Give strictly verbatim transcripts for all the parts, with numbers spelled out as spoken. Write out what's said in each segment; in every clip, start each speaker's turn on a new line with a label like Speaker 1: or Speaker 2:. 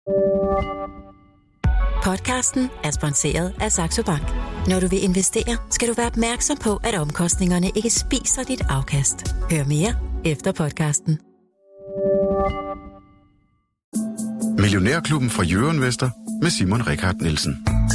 Speaker 1: Podcasten er sponsoreret af Saxo Bank. Når du vil investere, skal du være opmærksom på, at omkostningerne ikke spiser dit afkast. Hør mere efter podcasten.
Speaker 2: Millionærklubben fra Euroinvestor med Simon Richard Nielsen.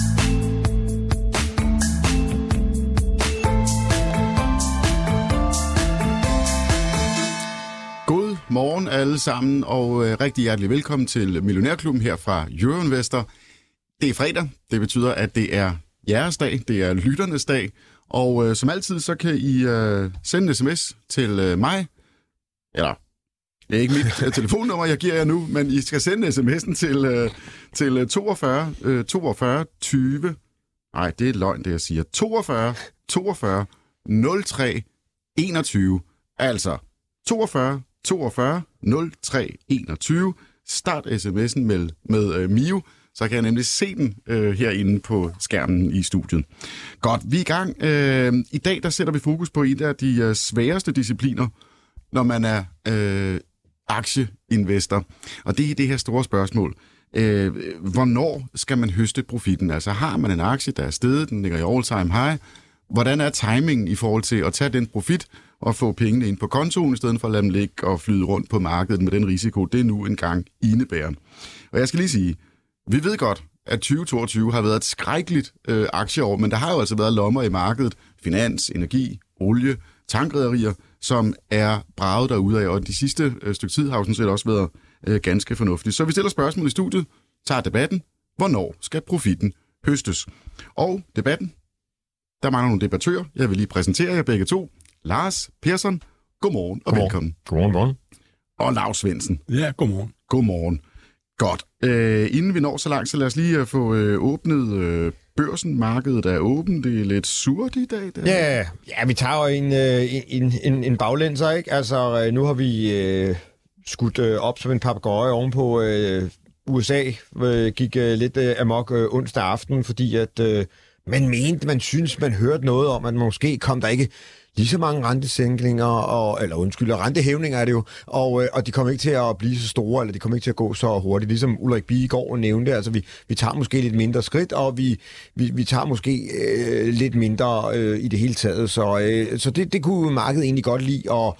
Speaker 2: God morgen alle sammen, og øh, rigtig hjertelig velkommen til Millionærklubben her fra Euroinvestor. Det er fredag, det betyder, at det er jeres dag, det er lytternes dag, og øh, som altid, så kan I øh, sende en sms til øh, mig, eller det er ikke mit telefonnummer, jeg giver jer nu, men I skal sende sms'en til, øh, til toogfyrre, øh, toogfyrre, tyve, nej, det er løgn, det jeg siger, toogfyrre, toogfyrre, nul tre, enogtyve, altså toogfyrre, toogfyrre, nul tre, enogtyve, start sms'en med, med øh, Mio, så kan jeg nemlig se den øh, herinde på skærmen i studiet. Godt, vi er i gang. Øh, I dag der sætter vi fokus på en af de øh, sværeste discipliner, når man er øh, aktieinvestor. Og det er det her store spørgsmål. Øh, hvornår skal man høste profitten? Altså har man en aktie, der er steget, den ligger i all-time high. Hvordan er timingen i forhold til at tage den profit og få pengene ind på kontoen, i stedet for at lade dem ligge og flyde rundt på markedet med den risiko, det nu engang indebærer. Og jeg skal lige sige, vi ved godt, at tyve toogtyve har været et skrækkeligt øh, aktieår, men der har jo altså været lommer i markedet, finans, energi, olie, tankrederier, som er braget derudad, og de sidste øh, stykke tid har jo sådan set også været øh, ganske fornuftigt. Så vi stiller spørgsmål i studiet, tager debatten, hvornår skal profitten høstes? Og debatten, der mangler nogle debattører. Jeg vil lige præsentere jer begge to. Lars Persson, godmorgen og
Speaker 3: godmorgen.
Speaker 2: Velkommen.
Speaker 3: Godmorgen, godmorgen.
Speaker 2: Og Lav Svendsen.
Speaker 3: Ja, godmorgen.
Speaker 2: Godmorgen. Godt. Øh, inden vi når så langt, så lad os lige få øh, åbnet øh, børsen. Markedet er åbent. Det er lidt surt i dag. Der.
Speaker 4: Ja, ja, vi tager jo en, en, en, en baglænder, ikke? Altså, nu har vi øh, skudt øh, op som en papegøje ovenpå øh, U S A. Øh, gik øh, lidt øh, amok øh, onsdag aften, fordi at øh, man mente, man synes, man hørte noget om, at måske kom der ikke lige så mange rentesænkninger, og, eller undskyld, rentehævninger er det jo, og, øh, og de kommer ikke til at blive så store, eller de kommer ikke til at gå så hurtigt, ligesom Ulrik Bie i går nævnte. Altså, vi, vi tager måske lidt mindre skridt, og vi, vi, vi tager måske øh, lidt mindre øh, i det hele taget. Så, øh, så det, det kunne markedet egentlig godt lide, og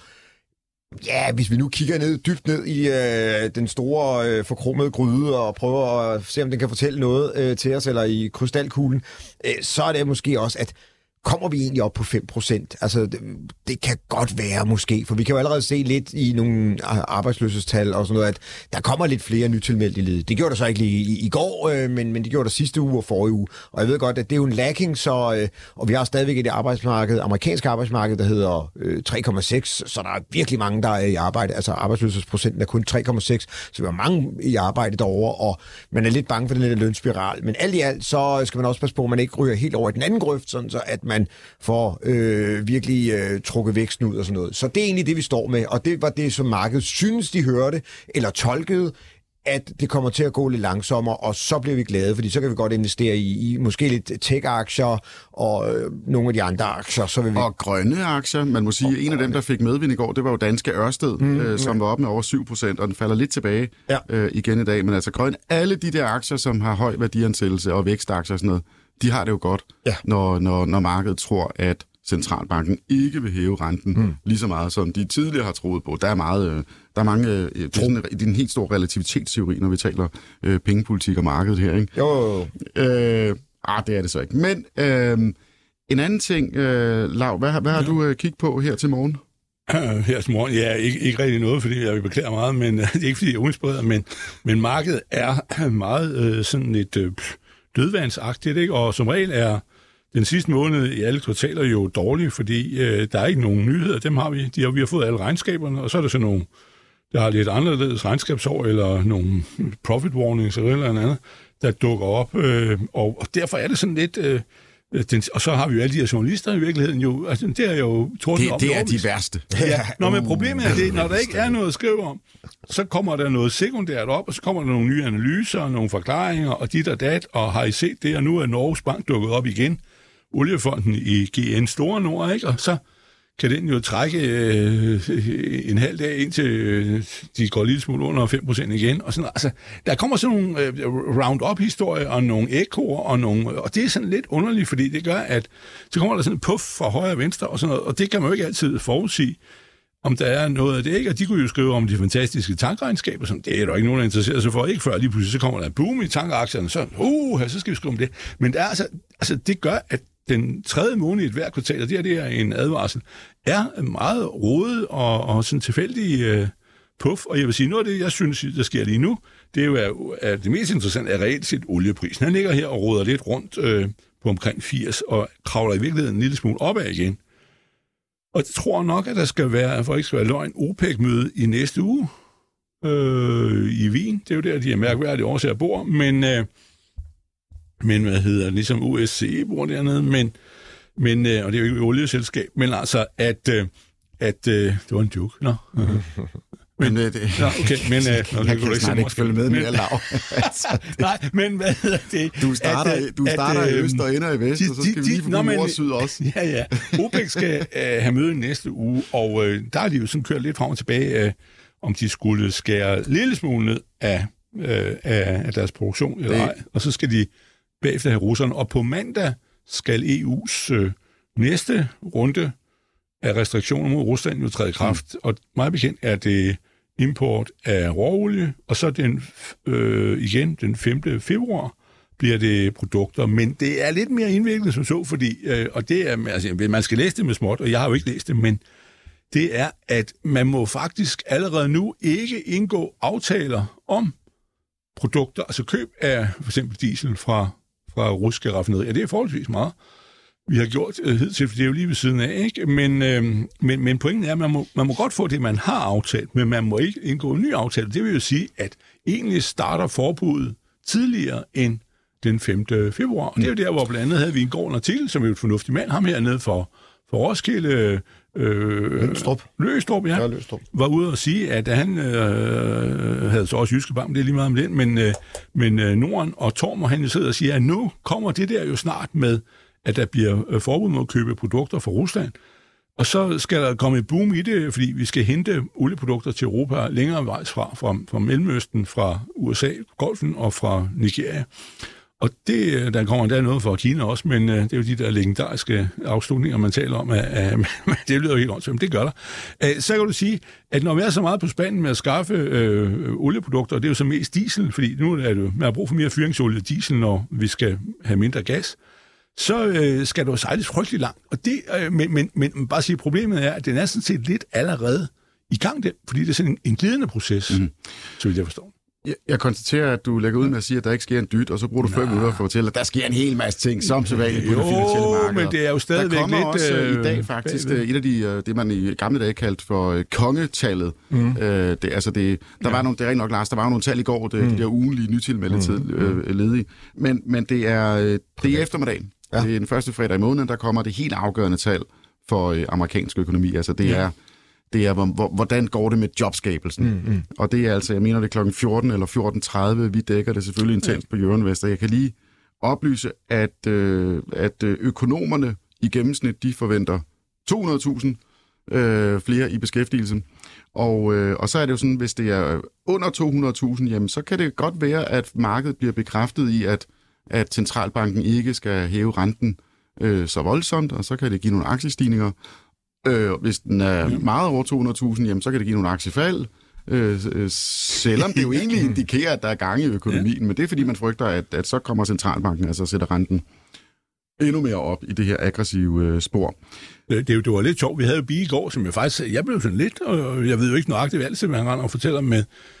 Speaker 4: ja, hvis vi nu kigger ned, dybt ned i øh, den store øh, forkromede gryde og prøver at se, om den kan fortælle noget øh, til os, eller i krystalkuglen, øh, så er det måske også, at kommer vi egentlig op på fem procent? Altså, det, det kan godt være måske, for vi kan jo allerede se lidt i nogle arbejdsløshedstal og sådan noget, at der kommer lidt flere nytilmeldte i ledet. Det gjorde der så ikke lige i, i går, øh, men, men det gjorde der sidste uge og forrige uge. Og jeg ved godt, at det er jo en lacking, så, øh, og vi har stadigvæk et arbejdsmarked, amerikansk arbejdsmarked, der hedder øh, tre komma seks, så der er virkelig mange, der er i arbejde. Altså, arbejdsløshedsprocenten er kun tre komma seks, så vi har mange i arbejde derovre, og man er lidt bange for den lidt lønspiral. Men alt i alt, så skal man også passe på, at man ikke ryger helt over i den anden grøft, sådan så at man man får øh, virkelig øh, trukket væksten ud og sådan noget. Så det er egentlig det, vi står med, og det var det, som markedet synes, de hørte, eller tolkede, at det kommer til at gå lidt langsommere, og så bliver vi glade, fordi så kan vi godt investere i, i måske lidt tech-aktier og øh, nogle af de andre aktier. Så vil vi...
Speaker 2: Og grønne aktier, man må sige, og en af dem, der fik medvind i går, det var jo danske Ørsted, mm, øh, som ja. var op med over syv procent, og den falder lidt tilbage ja. øh, igen i dag. Men altså grønne, alle de der aktier, som har høj værdiansættelse og vækstaktier og sådan noget, de har det jo godt, ja. når, når, når markedet tror, at centralbanken ikke vil hæve renten mm. lige så meget, som de tidligere har troet på. Der er meget, der er mange, det er, sådan, det er en helt stor relativitetsteori, når vi taler øh, pengepolitik og markedet her, ikke?
Speaker 4: Jo.
Speaker 2: Øh, ah, det er det så ikke. Men øh, en anden ting, øh, Lav, hvad, hvad har ja. du øh, kigget på her til morgen?
Speaker 3: Her til morgen? Ja, ikke, ikke rigtig noget, fordi jeg vil beklage meget, men det er ikke, fordi jeg er uinspireret, men, men markedet er meget øh, sådan lidt øh, dødvandsagtigt, ikke? Og som regel er den sidste måned i alle kvartaler jo dårlige, fordi øh, der er ikke nogen nyheder. Dem har vi. De har, vi har fået alle regnskaberne, og så er der så nogle, der har lidt anderledes regnskabsår, eller nogle profit warnings eller eller andet, der dukker op. Øh, og, og derfor er det sådan lidt... Øh, den, og så har vi jo alle de her journalister i virkeligheden jo... Altså, det er jo...
Speaker 2: Det, det er de værste.
Speaker 3: Ja. Nå, men problemet er det, når der ikke er noget at skrive om, så kommer der noget sekundært op, og så kommer der nogle nye analyser, nogle forklaringer, og dit og dat, og har I set det, og nu er Norges Bank dukket op igen, Oliefonden i G N Store Nord, ikke? Og så kan den jo trække øh, en halv dag, indtil øh, de går lidt smule under fem procent igen. Og sådan, altså, der kommer sådan nogle øh, round-up-historier og nogle ekkoer, og, nogle, og det er sådan lidt underligt, fordi det gør, at så kommer der sådan en puff fra højre og venstre, og, sådan noget, og det kan man jo ikke altid forudsige, om der er noget af det, ikke? Og de kunne jo skrive om de fantastiske tankregnskaber, som det er der ikke nogen, der interesserer sig for, ikke før lige pludselig så kommer der en boom i tankaktierne, så, uh, så skal vi skrive om det. Men det, er altså, altså, det gør, at den tredje måned i et hvert kvartal, og det her det er en advarsel, er meget rodet og, og sådan tilfældig øh, puff. Og jeg vil sige, noget af det, jeg synes, der sker lige nu, det er jo, at, at det mest interessante er reelt set olieprisen. Han ligger her og roder lidt rundt øh, på omkring firs, og kravler i virkeligheden en lille smule opad igen. Og jeg tror nok, at der skal være, for ikke skal være løgn, OPEC-møde i næste uge øh, i Wien. Det er jo der, de er mærkværdige årsager bor, men... Øh, men hvad hedder ligesom U S C bor dernede, men, men, og det er jo ikke et olieselskab, men altså, at, at det var en joke, nå. Men,
Speaker 2: men det,
Speaker 3: nå, okay, men...
Speaker 2: Jeg
Speaker 3: nå,
Speaker 2: kan ikke snart ikke følge med mere lav.
Speaker 3: altså, nej, men hvad hedder det?
Speaker 2: Du starter, at, du starter at, i øst og ender i vest, de, og så skal de, vi lige få nord og syd også.
Speaker 3: Ja, ja. OPEC skal uh, have møde næste uge, og uh, der har de jo sådan kørt lidt frem og tilbage, uh, om de skulle skære lille smule ned af, uh, af, af deres produktion, eller ej. Og så skal de bagefter have russerne. Og på mandag skal E U's øh, næste runde af restriktioner mod Rusland jo træde i kraft. Mm. Og meget bekendt er det import af råolie, og så den, øh, igen den femte februar bliver det produkter. Men det er lidt mere indviklet som så, fordi, øh, og det er, altså, man skal læse det med småt, og jeg har jo ikke læst det, men det er, at man må faktisk allerede nu ikke indgå aftaler om produkter, altså køb af for eksempel diesel fra fra russiske raffinerier. Det er forholdsvis meget, vi har gjort øh, hidtil, for det er jo lige ved siden af, ikke? Men, øh, men, men pointen er, at man må, man må godt få det, man har aftalt, men man må ikke indgå en ny aftale. Det vil jo sige, at egentlig starter forbuddet tidligere end den femte februar. Mm. Det er jo der, hvor blandt andet havde vi en god artikel, som er jo et fornuftig mand, ham hernede for, for Roskilde, øh,
Speaker 4: Løstrup.
Speaker 3: Løstrup, ja,
Speaker 4: ja Løstrup.
Speaker 3: Var ude og sige, at han øh, havde så også Jyske Bank, det er lige meget om den, men, øh, men øh, Norden og Torm, og han jo sidder og siger, at nu kommer det der jo snart med, at der bliver øh, forbud mod at købe produkter fra Rusland, og så skal der komme et boom i det, fordi vi skal hente olieprodukter til Europa længere vejs fra, fra, fra Mellemøsten, fra U S A, Golfen og fra Nigeria. Og det, der kommer der noget fra Kina også, men øh, det er jo de der legendariske afslutninger, man taler om, at, at det lyder jo helt åndssvagt, men det gør der. Æh, så kan du sige, at når vi er så meget på spanden med at skaffe øh, olieprodukter, og det er jo så mest diesel, fordi nu er det jo, man har brug for mere fyringsolie og diesel, når vi skal have mindre gas, så øh, skal du jo sejles frygtelig langt. Og det, øh, men, men, men bare sige, problemet er, at den er sådan set lidt allerede i gang, det, fordi det er sådan en, en glidende proces, mm. så vidt jeg forstår.
Speaker 2: Jeg, jeg konstaterer, at du lægger ud med at sige, at der ikke sker en dyt, og så bruger du fem minutter for at fortælle, at der sker en hel masse ting, som sædvanligt på det finansielle marked.
Speaker 3: Men det er jo stadigvæk lidt...
Speaker 2: Der kommer også
Speaker 3: øh,
Speaker 2: i dag faktisk bagved. et af de, det man i gamle dage kaldte for øh, kongetallet. Mm. Øh, det, altså det, der ja. var nogle, det er rigtig nok, Lars, der var nogle tal i går, det, mm. de der ugenlige nytilmeldte mm. øh, ledige. Men, men det er, det er i eftermiddagen. Ja. Det er den første fredag i måneden, der kommer det helt afgørende tal for øh, amerikansk økonomi. Altså det ja. er... Det er, hvordan går det med jobskabelsen. Mm, mm. Og det er altså, jeg mener, det er klokken fjorten eller fjorten tredive. Vi dækker det selvfølgelig intens på Jørgen Vester. Jeg kan lige oplyse, at, øh, at økonomerne i gennemsnit, de forventer to hundrede tusind øh, flere i beskæftigelse. Og, øh, og så er det jo sådan, hvis det er under to hundrede tusind, jamen, så kan det godt være, at markedet bliver bekræftet i, at, at centralbanken ikke skal hæve renten øh, så voldsomt, og så kan det give nogle aktiestigninger. Øh, hvis den er meget over to hundrede tusind, jamen, så kan det give nogle aktiefald, øh, øh, selvom det jo egentlig indikerer, at der er gang i økonomien, ja. Men det er fordi, man frygter, at, at så kommer centralbanken, altså sætter renten endnu mere op i det her aggressive øh, spor.
Speaker 3: Det, det, det var lidt sjovt. Vi havde jo Bi i går, som jeg faktisk... Jeg blev sådan lidt, og jeg ved jo ikke nøjagtigt, hvad altid, han render og fortæller med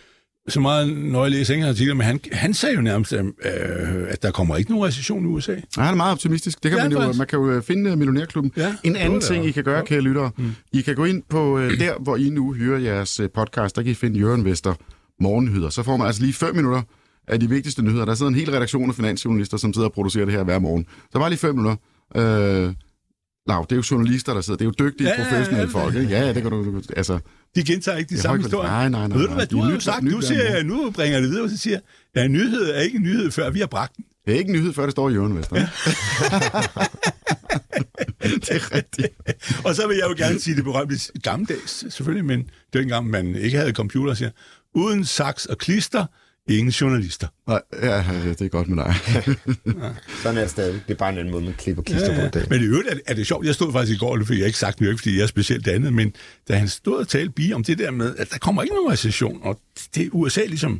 Speaker 3: så meget, når jeg læser engelske artikler, men han, han sagde jo nærmest, øh, at der kommer ikke nogen recession i U S A.
Speaker 2: Ja, han er meget optimistisk. Det kan ja, man, jo, man kan jo finde Millionærklubben. Ja, en anden ting, I kan gøre, kære lyttere, mm. I kan gå ind på øh, der, hvor I nu hører jeres podcast, der kan I finde Jørgen Vester Morgennyheder. Så får man altså lige fem minutter af de vigtigste nyheder. Der sidder en hel redaktion af finansjournalister, som sidder og producerer det her hver morgen. Så bare lige fem minutter. Øh, Lav, det er jo journalister, der sidder. Det er jo dygtige, ja, professionelle ja, ja, ja. folk. Ikke? Ja, det kan du... Altså,
Speaker 3: de gentager ikke de samme historier.
Speaker 2: Nej, nej, nej.
Speaker 3: Ved du hvad, du har jo sagt, nu, siger, nu bringer det videre, og så siger ja, en nyhed er ikke en nyhed, før vi har bragt den.
Speaker 2: Det er ikke en nyhed, før det står i Jørgen Vester. Ja. Det er rigtigt.
Speaker 3: Og så vil jeg jo gerne sige det berømte gammeldags, selvfølgelig, men dengang man ikke havde computer, siger, uden saks og klister, ingen journalister.
Speaker 2: Nej, ja, det er godt med dig.
Speaker 4: Ja. Sådan er det stadig. Det er bare en anden måde, man klipper klister ja, ja. på det.
Speaker 3: Men i øvrigt er, er det sjovt. Jeg stod faktisk i går, det fik jeg ikke sagt nu, ikke fordi jeg er specielt andet, men da han stod og talte bi om det der med, at der kommer ikke nogen recession, og det U S A ligesom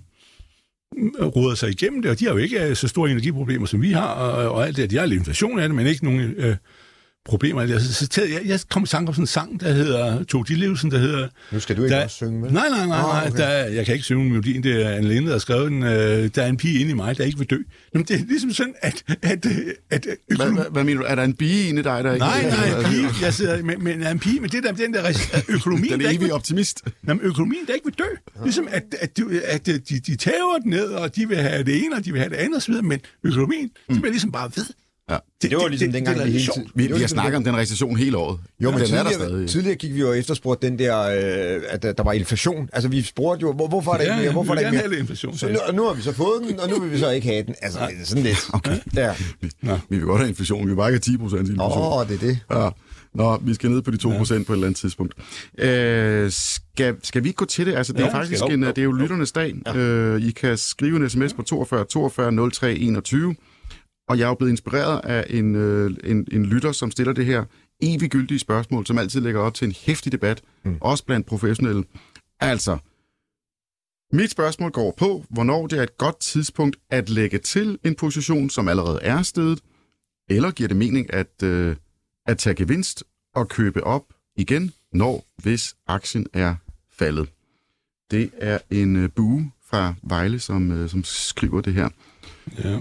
Speaker 3: roder sig igennem det, og de har jo ikke så store energiproblemer, som vi har, og, og alt det. De har lidt inflation af det, men ikke nogen øh, problemer. Så, så, så jeg, jeg kom i sang om sådan en sang, der hedder Tove Ditlevsen, der hedder...
Speaker 4: Nu skal du ikke
Speaker 3: der,
Speaker 4: også synge med?
Speaker 3: Nej, nej, nej, nej. Oh, okay. der, jeg kan ikke synge melodien. Det er Anne Linde, der har skrevet den. Øh, der er en pige inde i mig, der ikke vil dø. Jamen, det er ligesom sådan, at... at, at
Speaker 2: hvad, hvad, hvad mener du? Er der en pige inde i dig, der ikke...
Speaker 3: Nej, nej, en pige. Jeg sidder med, med, med en pige, men det der, den der økonomien...
Speaker 2: Den er evig optimist.
Speaker 3: Jamen, økonomien, der ikke vil dø. Ligesom, at, at, at, at de, de tager den ned, og de vil have det ene, og de vil have det andet, osv., men økonomien, mm. de bliver ligesom bare ved.
Speaker 2: Ja.
Speaker 4: Det, det var ligesom det, dengang, det, det, det hele tiden...
Speaker 2: Vi, vi har ligesom snakket om den recession hele året.
Speaker 4: Jo, men
Speaker 2: den
Speaker 4: tidligere,
Speaker 2: er der stadig.
Speaker 4: tidligere gik vi jo efterspurgt den der, øh, at der var inflation. Altså, vi spurgte jo, hvor, hvorfor er der
Speaker 3: ja,
Speaker 4: ikke mere? Hvorfor
Speaker 3: vi
Speaker 4: er der ikke
Speaker 3: mere? Inflation,
Speaker 4: så nu, nu har vi så fået den, og nu vil vi så ikke have den. Altså, ja. sådan lidt.
Speaker 2: Okay.
Speaker 4: Ja.
Speaker 2: Vi, vi vil godt have inflation. Vi vil bare ikke have ti procent inflation.
Speaker 4: Åh, oh, det er det.
Speaker 2: Ja. Nå, vi skal ned på de to procent ja. på et eller andet tidspunkt. Øh, skal, skal vi gå til det? Altså, det er ja, faktisk en, det er jo lytternes dag. Ja. Øh, I kan skrive en sms på toogfyrre toogfyrre nul tre enogtyve. Og jeg er jo blevet inspireret af en, øh, en, en lytter, som stiller det her eviggyldige spørgsmål, som altid lægger op til en heftig debat, mm. også blandt professionelle. Altså, mit spørgsmål går på, hvornår det er et godt tidspunkt at lægge til en position, som allerede er stedet, eller giver det mening at, øh, at tage gevinst og købe op igen, når hvis aktien er faldet. Det er en øh, Bue fra Vejle, som, øh, som skriver det her.
Speaker 3: Ja.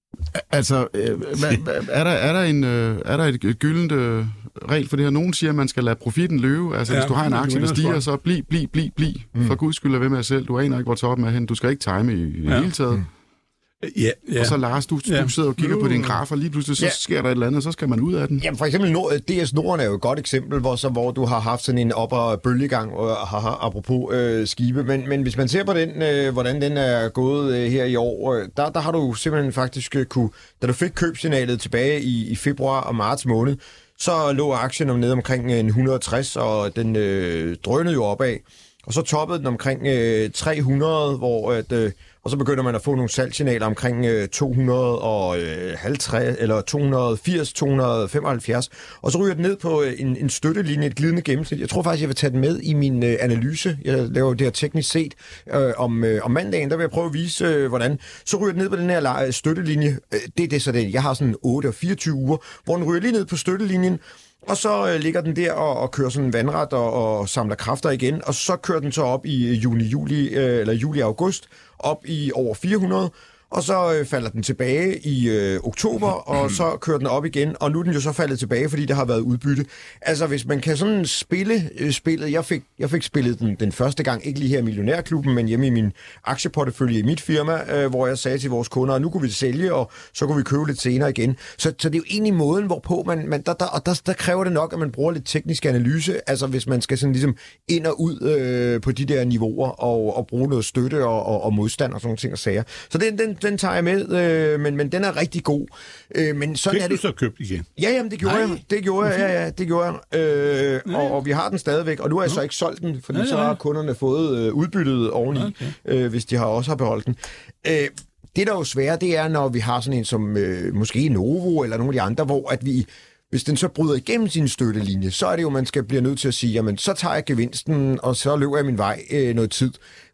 Speaker 2: Altså, øh, hvad, er, der, er, der en, øh, er der et, et gyldent øh, regel for det her? Nogen siger, at man skal lade profitten løbe. Altså, ja, hvis du har en aktie, der stiger, så bliv, bliv, bliv, bliv. Mm. For guds skyld, lad ved med dig selv. Du aner ikke, hvor toppen er hen. Du skal ikke time i, i ja. det hele taget. Mm.
Speaker 3: Ja, ja.
Speaker 2: Og så Lars, du,
Speaker 3: ja.
Speaker 2: du sidder og kigger på din graf, og lige pludselig så ja. sker der et eller andet, og så skal man ud af den.
Speaker 4: Jamen for eksempel Nord, D S Norden er jo et godt eksempel, hvor, så, hvor du har haft sådan en op- og bølgegang, og, haha, apropos øh, skibe. Men, men hvis man ser på den, øh, hvordan den er gået øh, her i år, øh, der, der har du simpelthen faktisk øh, kunne, da du fik købsignalet tilbage i, i februar og marts måned, så lå aktien om nede omkring et hundrede og tres, og den øh, drønede jo opad. Og så toppede den omkring øh, tre hundrede, hvor at, øh, og så begynder man at få nogle salgssignaler omkring øh, to hundrede og halvtreds eller to hundrede og firs, to hundrede og femoghalvfjerds, og så ryger den ned på øh, en, en støttelinje, et glidende gennemsnit. Jeg tror faktisk, jeg vil tage den med i min øh, analyse. Jeg laver det her teknisk set øh, om, øh, om mandagen. Der vil jeg prøve at vise, øh, hvordan. Så ryger den ned på den her støttelinje. Øh, det er det så det. Jeg har sådan otte og fireogtyve uger, hvor den ryger lige ned på støttelinjen. Og så øh, ligger den der og, og kører sådan en vandret og, og samler kræfter igen, og så kører den så op i juni, juli øh, eller juli-august op i over fire hundrede, og så øh, falder den tilbage i øh, oktober, og så kører den op igen, og nu er den jo så faldet tilbage, fordi der har været udbytte. Altså, hvis man kan sådan spille øh, spillet, jeg fik, jeg fik spillet den den første gang, ikke lige her i Millionærklubben, men hjemme i min aktieportefølje i mit firma, øh, hvor jeg sagde til vores kunder, at nu kunne vi sælge, og så kunne vi købe lidt senere igen. Så, så det er jo egentlig måden, hvorpå man, man der, der, og der, der kræver det nok, at man bruger lidt teknisk analyse, altså hvis man skal sådan ligesom ind og ud øh, på de der niveauer, og, og bruge noget støtte og, og, og modstand og sådan nogle ting og sager. Så den, den den tager jeg med, øh, men, men den er rigtig god. Øh, men sådan
Speaker 3: Fik
Speaker 4: er det...
Speaker 3: du så købt igen?
Speaker 4: Ja, jamen, det gjorde Nej. jeg. Det gjorde jeg, ja, ja, det gjorde jeg. Øh, og, og vi har den stadigvæk, og nu har jeg så ikke solgt den, fordi ja, ja. så har kunderne fået øh, udbyttet oveni, okay. øh, hvis de har også har beholdt den. Øh, det, der er jo svært, det er, når vi har sådan en som øh, måske Novo eller nogle af de andre, hvor at vi... Hvis den så bryder igennem sin støttelinje, så er det jo, man skal blive nødt til at sige, jamen, så tager jeg gevinsten, og så løber jeg min vej øh, noget tid.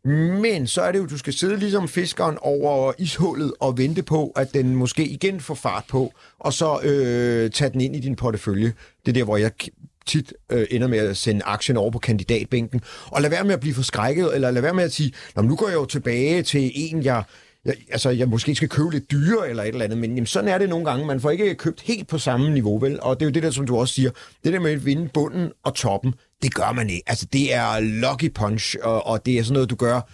Speaker 4: Men så er det jo, du skal sidde ligesom fiskeren over ishullet og vente på, at den måske igen får fart på, og så øh, tage den ind i din portefølje. Det er der, hvor jeg tit øh, ender med at sende aktien over på kandidatbænken, og lad være med at blive forskrækket, eller lad være med at sige, nu går jeg jo tilbage til en, jeg... Jeg, altså, jeg måske skal købe lidt dyre eller et eller andet, men jamen, sådan er det nogle gange. Man får ikke købt helt på samme niveau, vel? Og det er jo det der, som du også siger, det der med at vinde bunden og toppen, det gør man ikke. Altså, det er lucky punch, og, og det er sådan noget, du gør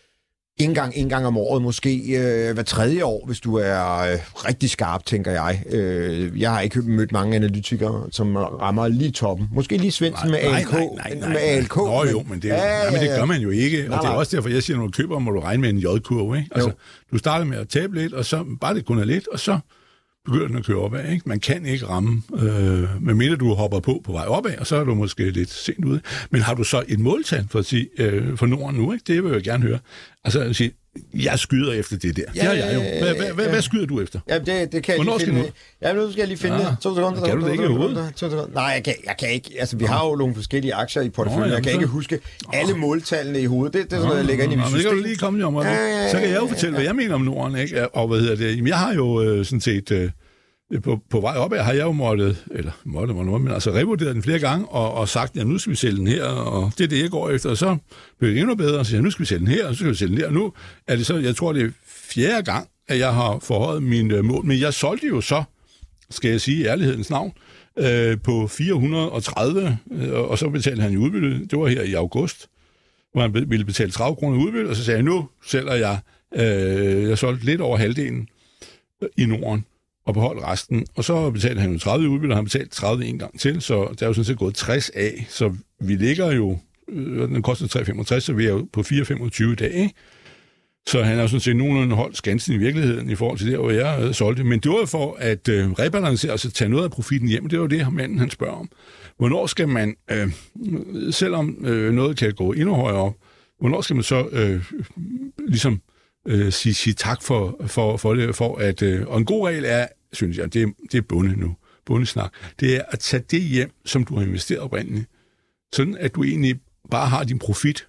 Speaker 4: en gang, en gang om året, måske øh, hver tredje år, hvis du er øh, rigtig skarp, tænker jeg. Øh, jeg har ikke mødt mange analytikere, som rammer lige toppen. Måske lige Svendsen med A L K.
Speaker 3: Nej, nej, nej,
Speaker 4: med A L K.
Speaker 3: Nå jo, men det, ja, ja, ja. Men det gør man jo ikke. Og nej, det er også derfor, jeg siger, når du køber, må du regne med en J-kurve. Ikke? Altså, du starter med at tabe lidt, og så bare det kun er lidt, og så begynder den at køre opad. Ikke? Man kan ikke ramme, øh, medmindre du hopper på på vej opad, og så er du måske lidt sent ude. Men har du så et måltal for at sige, øh, for Norden nu? Ikke? Det vil jeg gerne høre. Altså at sige, jeg skyder efter det der. Ja, det har jeg jo. Hvad, hvad, hvad,
Speaker 4: ja.
Speaker 3: hvad skyder du efter?
Speaker 4: Ja, det, det kan
Speaker 3: Hvornår
Speaker 4: jeg lige finde. Ja, nu skal jeg lige finde
Speaker 3: ja.
Speaker 4: det. To sekunder.
Speaker 3: Kan du det ikke i hovedet?
Speaker 4: Nej, jeg kan, jeg kan ikke. Altså, vi har jo nogle forskellige aktier i porteføljen.
Speaker 3: Nå,
Speaker 4: jeg kan
Speaker 3: så...
Speaker 4: ikke huske alle måltallene i hovedet. Det, det er sådan noget, jeg lægger ind i mit system.
Speaker 3: Men det kan du lige komme lige om. Ja, ja, ja, så kan jeg jo fortælle, hvad jeg mener om Norden. Ikke? Og hvad hedder det? Jamen, jeg har jo øh, sådan set... Øh, På, på vej opad har jeg jo måttet, eller måtte, måtte, men altså revurderet den flere gange, og, og sagt, ja, nu skal vi sælge den her, og det er det, jeg går efter, og så bliver det endnu bedre, og siger, nu skal vi sælge den her, og så skal vi sælge den der, og nu er det så, jeg tror, det er fjerde gang, at jeg har forhøjet min uh, mål, men jeg solgte jo så, skal jeg sige i ærlighedens navn, øh, på fire hundrede og tredive, øh, og så betalte han i udbytte, det var her i august, hvor han ville betale tredive kroner i udbytte, og så sagde jeg, nu sælger jeg, øh, jeg solgte lidt over halvdelen i Norden, og beholde resten. Og så betalte han jo tredive i udbytte, og han betalt tredive en gang til, så der er jo sådan set gået tres af. Så vi ligger jo, øh, den koster tre komma femogtres, så vi er jo på fire komma femogtyve i dag, ikke? Så han har sådan set nogenlunde holdt skansen i virkeligheden i forhold til det, hvor jeg øh, solgte. Men det var jo for at øh, rebalancere, altså tage noget af profitten hjem. Det var det, manden han spørger om. Hvornår skal man, øh, selvom øh, noget kan gå endnu højere op, hvornår skal man så øh, ligesom Øh, sige, sige tak for, for, for det, for at, øh, og en god regel er, synes jeg, det er, det er bunde nu, bundesnak, det er at tage det hjem, som du har investeret oprindeligt, sådan at du egentlig bare har din profit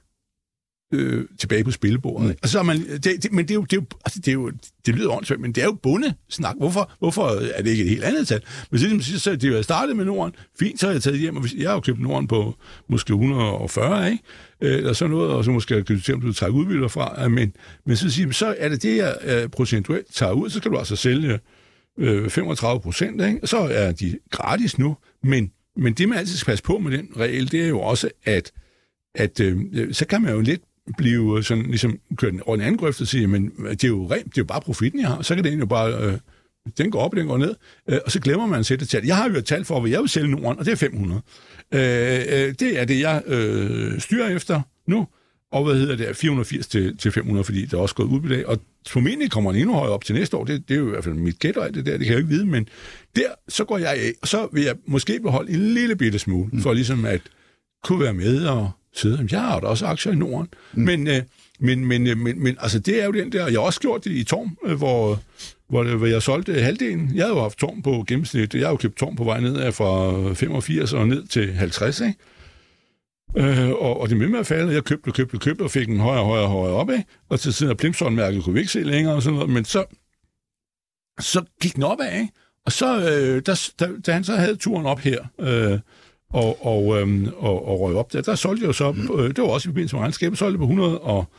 Speaker 3: øh, tilbage på spillebordet. Mm. Altså, man, det, det, men det er jo, det er jo, altså, det er jo, det lyder ordentligt, men det er jo bundesnak. Hvorfor, hvorfor er det ikke et helt andet tal? Men så, så det er jo startet med Norden, fint, så har jeg taget hjem, og jeg har jo købt Norden på måske et hundrede og fyrre, ikke? Eller sådan noget, og så måske kan du se, om du tager udbytter fra, men, men så, siger, så er det det, jeg uh, procentuelt tager ud, så skal du altså sælge uh, femogtredive procent, ikke? Og så er de gratis nu, men, men det, man altid skal passe på med den regel, det er jo også, at, at uh, så kan man jo lidt blive sådan, ligesom kørt over en anden grøft og sige, men det er jo rent, det er jo bare profitten, jeg har, så kan det jo bare, uh, den går op, og den går ned, uh, og så glemmer man at sætte et tal. Jeg har jo et tal for, hvad jeg vil sælge Norden, og det er fem hundrede. Øh, øh, det er det, jeg øh, styrer efter nu, og hvad hedder det, fire hundrede og firs til, til fem hundrede, fordi der er også gået udbytte af, og formentlig kommer den endnu højere op til næste år, det, det er jo i hvert fald mit gæt, det der, det kan jeg jo ikke vide, men der, så går jeg af, og så vil jeg måske beholde en lille bitte smule, mm. for ligesom at kunne være med og sidde, jeg har da også aktier i Norden, mm. men, øh, men, men, men, men altså det er jo den der, jeg har også gjort det i Torm, øh, hvor Hvor, hvor jeg solgte halvdelen. Jeg havde jo haft Torm på gennemsnit. Jeg har jo købt Torm på vej nedad fra femogfirs og ned til halvtreds, ikke? Øh, og, og det med med at falde. Jeg købte og købte og købte og fik den højere, højere, højere op, ikke? Og til siden af Plimsoll-mærket kunne vi ikke se længere og sådan noget. Men så, så gik den opad, ikke? Og så, øh, der, da, da han så havde turen op her, øh, og, og, øh, og, og røg op der, der solgte jeg jo så, øh, det var også i forbindelse med regnskabet, solgte jeg på et hundrede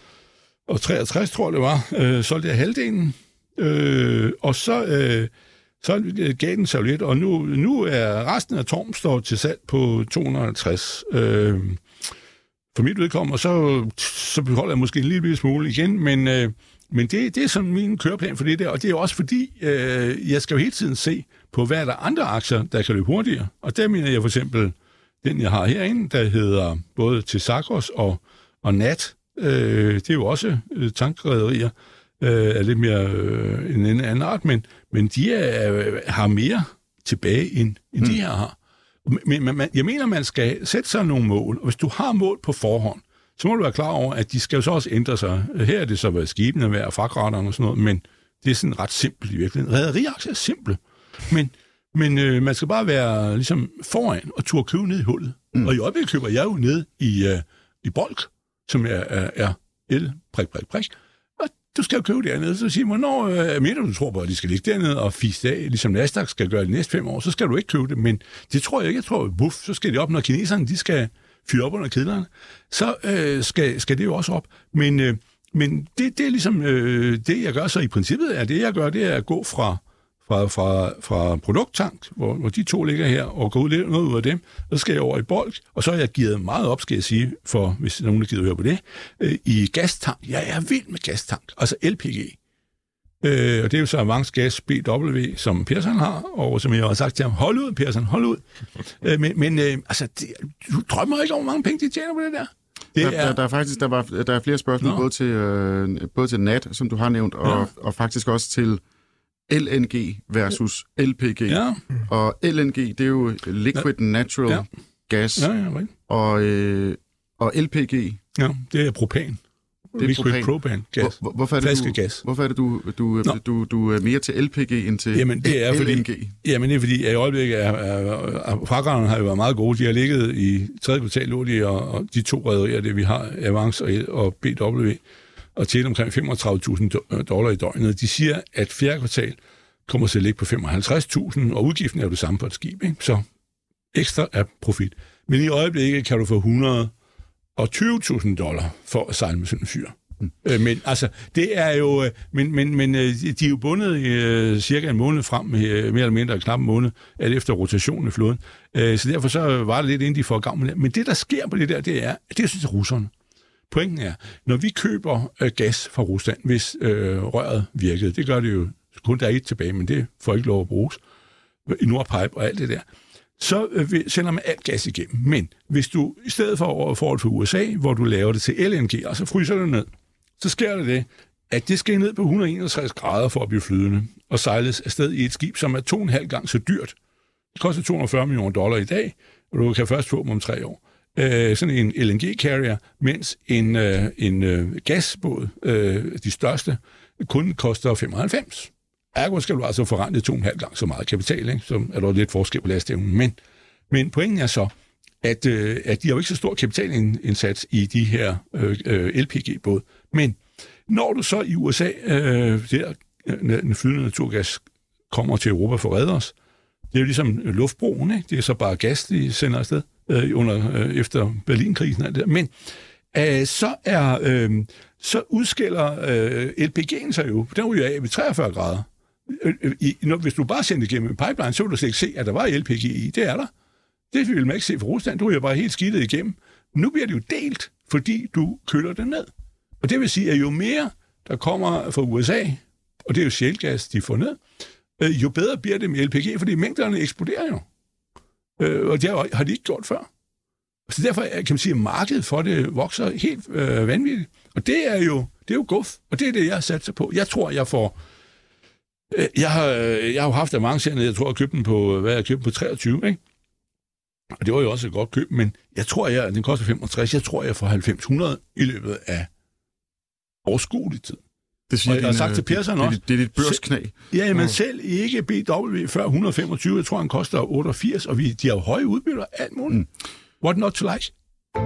Speaker 3: og treogtres, tror jeg det var, øh, solgte jeg halvdelen. Øh, og så, øh, så gav den sig lidt, og nu, nu er resten af Torm står til salg på to hundrede og halvtreds. Øh, for mit vedkommende, og så, så beholder jeg måske en lille smule igen, men, øh, men det, det er sådan min køreplan for det der, og det er også fordi, øh, jeg skal jo hele tiden se på, hvad er der andre aktier, der kan løbe hurtigere. Og der mener jeg for eksempel, den jeg har herinde, der hedder både Tesakos og, og Nat, øh, det er jo også øh, tankrederier, er lidt mere øh, en anden art, men, men de er, har mere tilbage, end, end mm. de her har. Men, men jeg mener, man skal sætte sig nogle mål, og hvis du har mål på forhånd, så må du være klar over, at de skal jo så også ændre sig. Her er det så, hvad skibene er værd, og fragtraterne og sådan noget, men det er sådan ret simpelt i virkeligheden. Rederiaktier er simple, men, men øh, man skal bare være ligesom foran og turde købe ned i hullet. Mm. Og i øjeblikket køber jeg jo ned i, øh, i Bolk, som er, er, er el, prik, prik, prik. Du skal jo købe dernede, så siger man, hvornår øh, mener du, du tror på, at de skal ligge dernede og fise af, ligesom Nasdaq skal gøre det næste fem år, så skal du ikke købe det, men det tror jeg ikke. Jeg tror, buff, så skal det op, når kineserne, de skal fyre op under kedlerne, så øh, skal, skal det jo også op. Men, øh, men det, det er ligesom øh, det, jeg gør, så i princippet er det, jeg gør, det er at gå fra, fra, fra, fra produkttank, hvor, hvor de to ligger her, og gå ud, noget ud af dem, og så skal jeg over i Bolk, og så er jeg givet meget op, skal jeg sige, for hvis nogen der gider høre på det, øh, i gastank. Jeg er vild med gastank, altså L P G. Øh, og det er jo så Avance Gas B W, som Persson har, og som jeg har sagt til ham, hold ud, Persson, hold ud. øh, men men øh, altså, det, du drømmer ikke over, hvor mange penge de tjener på det der? Det
Speaker 2: der, er... Der, der er faktisk der, var, der er flere spørgsmål, både til, øh, både til Nat, som du har nævnt, og, ja. og faktisk også til L N G versus L P G.
Speaker 3: Ja.
Speaker 2: Og L N G, det er jo Liquid Natural
Speaker 3: ja.
Speaker 2: Gas.
Speaker 3: Ja, ja, right.
Speaker 2: Og, øh, og L P G...
Speaker 3: Ja, det er propan. Det er
Speaker 2: Liquid
Speaker 3: propan. propan gas.
Speaker 2: Hvor, hvorfor er det, du,
Speaker 3: gas.
Speaker 2: Hvorfor er det, du, du, du, du er mere til L P G end til
Speaker 3: jamen, det er,
Speaker 2: L N G?
Speaker 3: fordi, jamen, det er fordi, at i øjeblikket er, er, er fragterne har jo været meget gode. De har ligget i tredje kvartal, lå de, og, og de to rederier, det vi har, Avance og, og B W, og tjent omkring femogtredive tusind dollar i døgnet. De siger, at fjerde kvartal kommer til at ligge på femoghalvtreds tusind, og udgiften er jo det samme på et skib, ikke? Så ekstra er profit. Men i øjeblikket kan du få et hundrede og tyve tusind dollar for at sejle med sådan en fyr. Mm. Øh, men altså, det er jo... Men, men, men de er jo bundet i øh, cirka en måned frem, med, mere eller mindre knap en måned, alt efter rotationen i flåden. Øh, så derfor så var det lidt, inden de får gang med det. Men det, der sker på det der, det er, det synes jeg russerne. Pointen er, når vi køber øh, gas fra Rusland, hvis øh, røret virkede, det gør det jo kun der er et tilbage, men det får ikke lov at bruges, i Nordpipe og alt det der, så øh, sender man alt gas igennem. Men hvis du i stedet for forhold for U S A, hvor du laver det til L N G, og så fryser det ned, så sker det det, at det skal ned på et hundrede og enogtres grader for at blive flydende, og sejles afsted i et skib, som er to og en halv gang så dyrt. Det koster to hundrede og fyrre millioner dollar i dag, og du kan først få dem om tre år. Øh, sådan en L N G-carrier, mens en, øh, en øh, gasbåd, øh, de største, kun koster femoghalvfems. Ergo skal du altså forrente to og en halv gang så meget kapital, ikke? Så er der lidt forskel på lastevnen. Men, men pointen er så, at, øh, at de har jo ikke så stor kapitalindsats i de her øh, L P G-båd. Men når du så i U S A, øh, der den flydende naturgas kommer til Europa for at redde os, det er jo ligesom luftbroen, ikke? Det er så bare gas, de sender afsted øh, under, øh, efter Berlinkrisen og alt det der. Men øh, så er øh, så udskiller øh, L P G'en sig jo, den ryger af ved treogfyrre grader. I, når, hvis du bare sendte igennem en pipeline, så ville du slet ikke se, at der var L P G i. Det er der. Det ville man ikke se fra Rusland. Du er jo bare helt skidtet igennem. Nu bliver det jo delt, fordi du køler det ned. Og det vil sige, at jo mere der kommer fra U S A, og det er jo shalegas, de får ned, jo bedre bliver det med L P G, fordi mængderne eksploderer jo. Og det har de ikke gjort før. Så derfor kan man sige, at markedet for det vokser helt øh, vanvittigt. Og det er jo, det er jo guf, og det er det, jeg har sat sig på. Jeg tror, jeg får... Jeg har, jeg har jo haft avancerne, jeg tror, jeg købte den på, hvad jeg købte på treogtyve, ikke? Og det var jo også et godt køb, men jeg tror, jeg, den koster femogtres, jeg tror, jeg får halvfems hundrede i løbet af overskuelig tid.
Speaker 2: Det siger
Speaker 3: og jeg har sagt til Persson også.
Speaker 2: Det, det er dit børsknæ.
Speaker 3: Ja, men mm. selv ikke B W før et hundrede og femogtyve, jeg tror, han koster otteogfirs, og vi, de har jo høje udbytter, alt muligt. Mm. What not to like?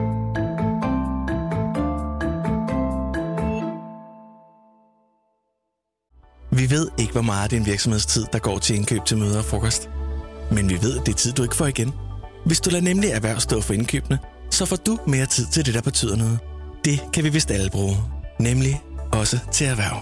Speaker 5: Vi ved ikke, hvor meget af din virksomhedstid, der går til indkøb til møder og frokost. Men vi ved, at det er tid, du ikke får igen. Hvis du lader nemlig erhverv stå for indkøbene, så får du mere tid til det, der betyder noget. Det kan vi vist alle bruge. Nemlig også til erhverv.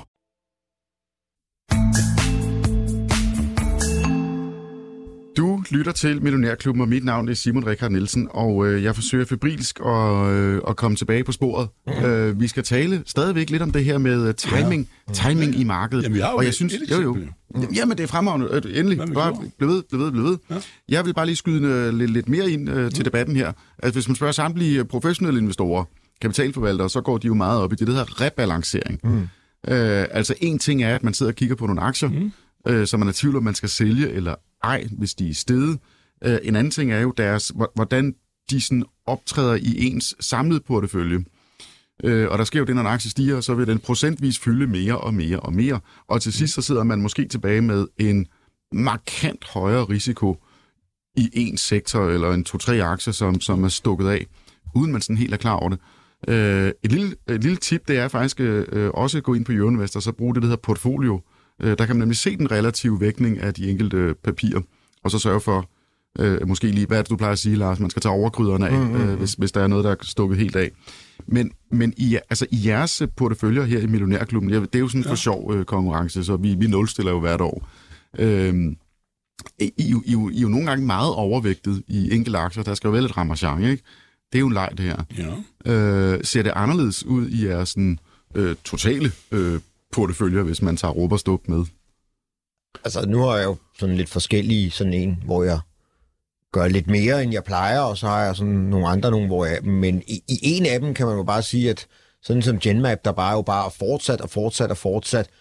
Speaker 2: Du lytter til Millionærklubben, og mit navn er Simon Rikard Nielsen, og øh, jeg forsøger febrilsk at, øh, at komme tilbage på sporet. Mm. Øh, vi skal tale stadigvæk lidt om det her med timing, ja. timing ja. i markedet.
Speaker 3: Jamen, jeg
Speaker 2: og jeg synes, jo jo. Mm. Jamen, det er fremragende. Endelig. Bare bliv ved, bliv ved, bliv ved. Ja. Jeg vil bare lige skyde lidt, lidt mere ind øh, til mm. debatten her. Altså, hvis man spørger samtlige professionelle investorer, kapitalforvaltere, så går de jo meget op i det, der hedder rebalancering. Mm. Øh, altså, en ting er, at man sidder og kigger på nogle aktier, mm. øh, så man er i tvivl om, man skal sælge eller ej, hvis de er steget. Øh, en anden ting er jo deres, hvordan de sådan optræder i ens samlede portefølje. Øh, og der sker jo det, når en aktie stiger, så vil den procentvis fylde mere og mere og mere. Og til sidst så sidder man måske tilbage med en markant højere risiko i en sektor eller en to-tre aktier, som, som er stukket af, uden man sådan helt er klar over det. Øh, et, lille, et lille tip, det er faktisk øh, også at gå ind på Euroinvestor, så bruge det, der hedder portfolio. Øh, der kan man nemlig se den relative vægtning af de enkelte papirer, og så sørge for, øh, måske lige, hvad er det, du plejer at sige, Lars, man skal tage overkryderne af, mm-hmm. øh, hvis, hvis der er noget, der er stukket helt af. Men, men i, altså, i jeres porteføljer her i Millionærklubben, det er jo sådan en ja. for sjov øh, konkurrence, så vi, vi nulstiller jo hvert år. Øh, I, I, I, I er jo nogle gange meget overvægtet i enkelte aktier, der skal jo være lidt ramachan, ikke? Det er jo en leg, det her. Ja. Øh, ser det anderledes ud i jeres sådan, øh, totale øh, porteføljer, hvis man tager råb og stop med?
Speaker 4: Altså, nu har jeg jo sådan lidt forskellige, sådan en, hvor jeg gør lidt mere, end jeg plejer, og så har jeg sådan nogle andre, nogle, hvor jeg... Men i, i en af dem kan man jo bare sige, at sådan som Genmap, der bare jo bare fortsat og fortsat og fortsat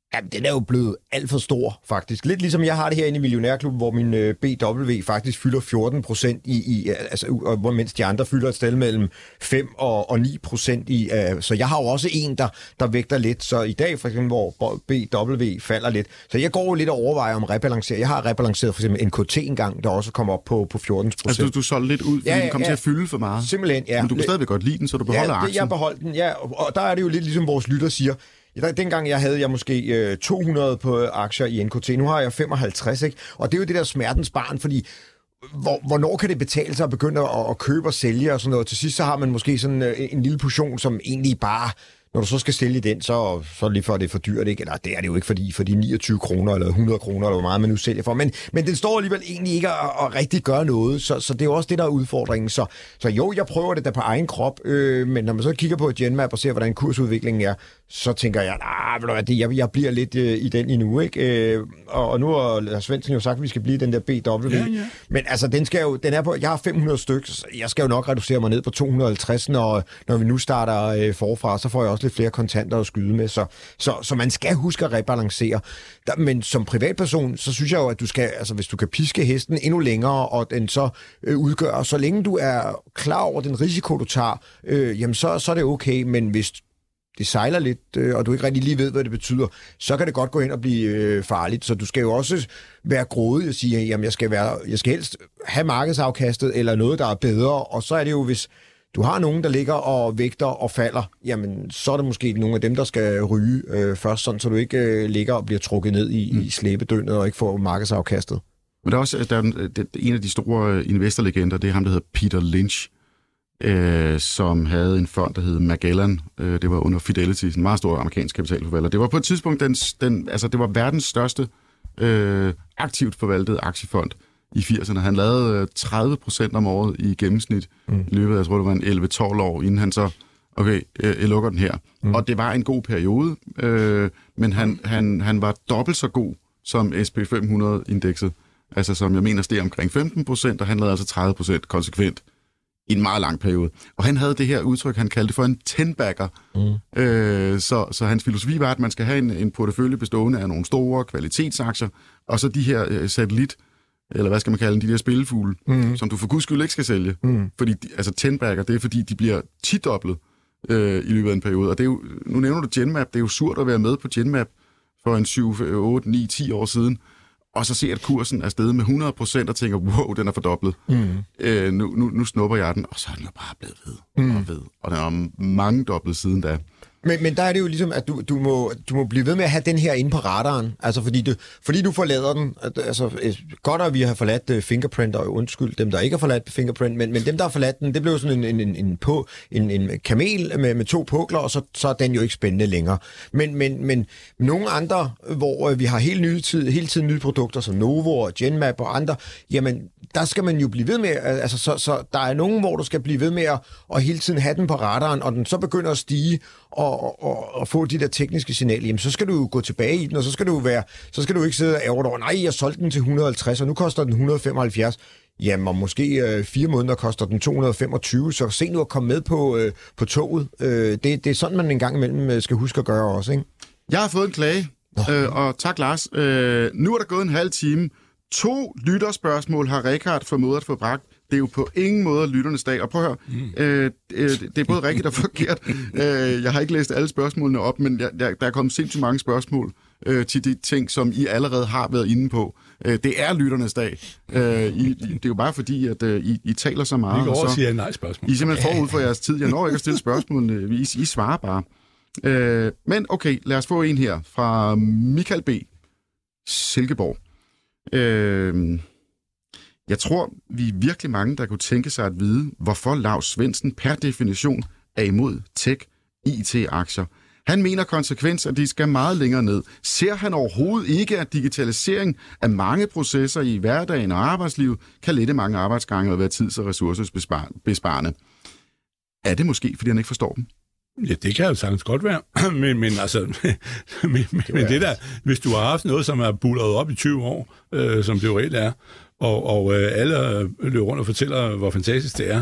Speaker 4: Jamen, den er jo blevet alt for stor, faktisk. Lidt ligesom jeg har det herinde i Millionærklubben, hvor min øh, B W faktisk fylder fjorten procent i, i altså, og, mens de andre fylder et sted mellem fem og, og ni procent i. Øh, så jeg har jo også en, der, der vægter lidt. Så i dag, for eksempel, hvor B W falder lidt. Så jeg går jo lidt og overvejer om rebalancere. Jeg har rebalanceret for eksempel N K T engang, der også kommer op på, på fjorten procent.
Speaker 2: Altså, du, du solgte lidt ud, fordi ja, ja, den kom ja. til at fylde for meget?
Speaker 4: Simpelthen, ja.
Speaker 2: Men du kan stadigvæk godt lide den, så du beholder
Speaker 4: ja,
Speaker 2: aktien?
Speaker 4: Ja, jeg beholder den, ja. Og der er det jo lidt ligesom vores lytter siger. Ja, dengang jeg havde jeg måske øh, to hundrede på aktier i N K T, nu har jeg femoghalvtreds, ikke? Og det er jo det der smertens barn, fordi hvor, hvornår kan det betale sig at begynde at, at købe og sælge og sådan noget? Til sidst så har man måske sådan øh, en lille portion, som egentlig bare, når du så skal sælge den, så, så er det lige for, at det er for dyrt, ikke? Eller det er det jo ikke, fordi for de niogtyve kroner eller hundrede kroner, eller hvor meget man nu sælger for. Men, men den står alligevel egentlig ikke at, at rigtig gøre noget, så, så det er jo også det, der er udfordringen. Så, så jo, jeg prøver det da på egen krop, øh, men når man så kigger på Genmap og ser, hvordan kursudviklingen er, så tænker jeg, nej, jeg, jeg bliver lidt øh, i den endnu, ikke? Øh, og, og nu har Svendsen jo sagt, at vi skal blive den der B W. Ja, ja. Men altså, den skal jo, den er på, jeg har fem hundrede stykker, jeg skal jo nok reducere mig ned på to hundrede og halvtreds, når, når vi nu starter øh, forfra, så får jeg også lidt flere kontanter at skyde med, så, så, så man skal huske at rebalancere. Der, men som privatperson, så synes jeg jo, at du skal, altså hvis du kan piske hesten endnu længere, og den så øh, udgør, så længe du er klar over den risiko, du tager, øh, jamen så, så er det okay, men hvis det sejler lidt, øh, og du ikke rigtig lige ved, hvad det betyder, så kan det godt gå hen og blive øh, farligt. Så du skal jo også være grådig og sige, jamen jeg skal, være, jeg skal helst have markedsafkastet, eller noget, der er bedre, og så er det jo, hvis du har nogen, der ligger og vægter og falder, jamen så er det måske nogle af dem, der skal ryge øh, først, sådan, så du ikke øh, ligger og bliver trukket ned i, mm. i slæbedøgnet og ikke får markedsafkastet. Men
Speaker 2: der er også der er, der, en af de store investorlegender, det er ham, der hedder Peter Lynch, øh, som havde en fond, der hed Magellan. Øh, det var under Fidelity, en meget stor amerikansk kapitalforvalter. Det var på et tidspunkt, den, den, altså det var verdens største øh, aktivt forvaltede aktiefond i firserne. Han lavede tredive procent om året i gennemsnit mm. i løbet af, jeg tror, det var en elleve tolv år, inden han så, okay, jeg lukker den her. Mm. Og det var en god periode, øh, men han, han, han var dobbelt så god som S and P fem hundrede-indekset, altså som jeg mener steg omkring femten procent, og han lavede altså tredive procent konsekvent i en meget lang periode. Og han havde det her udtryk, han kaldte for en ten-bagger. Mm. Øh, så, så hans filosofi var, at man skal have en, en portefølje bestående af nogle store kvalitetsaktier, og så de her øh, satellit, eller hvad skal man kalde de der spillefugle, mm. som du for guds skyld ikke skal sælge. Mm. Fordi, altså ten-bagger, det er fordi, de bliver ti-doblet øh, i løbet af en periode. Og det er jo, nu nævner du Genmap, det er jo surt at være med på Genmap for en syv, otte, ni, ti år siden, og så ser at kursen er steget med hundrede procent og tænker, wow, den er fordoblet. Mm. Øh, nu, nu, nu snupper jeg den, og så er den jo bare blevet ved mm. og ved. Og den er mange dobbelt siden da.
Speaker 4: Men, men der er det jo ligesom, at du, du, må, du må blive ved med at have den her inde på radaren. Altså fordi du, fordi du forlader den. Altså godt, at vi har forladt Fingerprint, og undskyld dem, der ikke har forladt Fingerprint, men, men dem, der har forladt den, det blev sådan en, en, en, på, en, en kamel med, med to pukler, og så, så er den jo ikke spændende længere. Men, men, men nogle andre, hvor vi har hele, nye tid, hele tiden nye produkter, som Novo og Genmap og andre, jamen der skal man jo blive ved med, altså så, så der er nogen, hvor du skal blive ved med at, at hele tiden have den på radaren, og den så begynder at stige, og, og, og få de der tekniske signaler, jamen så skal du jo gå tilbage i den, og så skal du være, så skal du ikke sidde og ærge over, nej, jeg solgte den til et hundrede og halvtreds, og nu koster den et hundrede og femoghalvfjerds. Jamen, og måske øh, fire måneder koster den to hundrede og femogtyve, så se nu at komme med på, øh, på toget. Øh, det, det er sådan, man en gang imellem skal huske at gøre også, ikke?
Speaker 2: Jeg har fået en klage, øh, og tak, Lars. Øh, nu er der gået en halv time. To lytterspørgsmål har Richard formået at få bragt. Det er jo på ingen måde lytternes dag. Og prøv at høre, mm. øh, det er både rigtigt og forkert. Øh, jeg har ikke læst alle spørgsmålene op, men jeg, der er kommet sindssygt mange spørgsmål øh, til de ting, som I allerede har været inde på. Øh, det er lytternes dag. Øh, I, det er jo bare fordi, at øh, I, I taler så meget.
Speaker 3: Vi går og siger nej spørgsmål.
Speaker 2: I er simpelthen forud for jeres tid. Jeg når ikke at stille spørgsmålene. I, I svarer bare. Øh, men okay, lad os få en her fra Michael B. Silkeborg. Øh, jeg tror, vi er virkelig mange, der kunne tænke sig at vide, hvorfor Lars Svendsen per definition er imod tech-I T-aktier. Han mener konsekvens, at de skal meget længere ned. Ser han overhovedet ikke, at digitalisering af mange processer i hverdagen og arbejdslivet kan lette mange arbejdsgange og være tids- og ressourcebesparende? Er det måske, fordi han ikke forstår dem?
Speaker 3: Ja, det kan jo sagtens godt være, men, men altså, men, men, men det der, hvis du har haft noget, som er bulleret op i tyve år, øh, som det jo reelt er, og, og øh, alle løber rundt og fortæller, hvor fantastisk det er,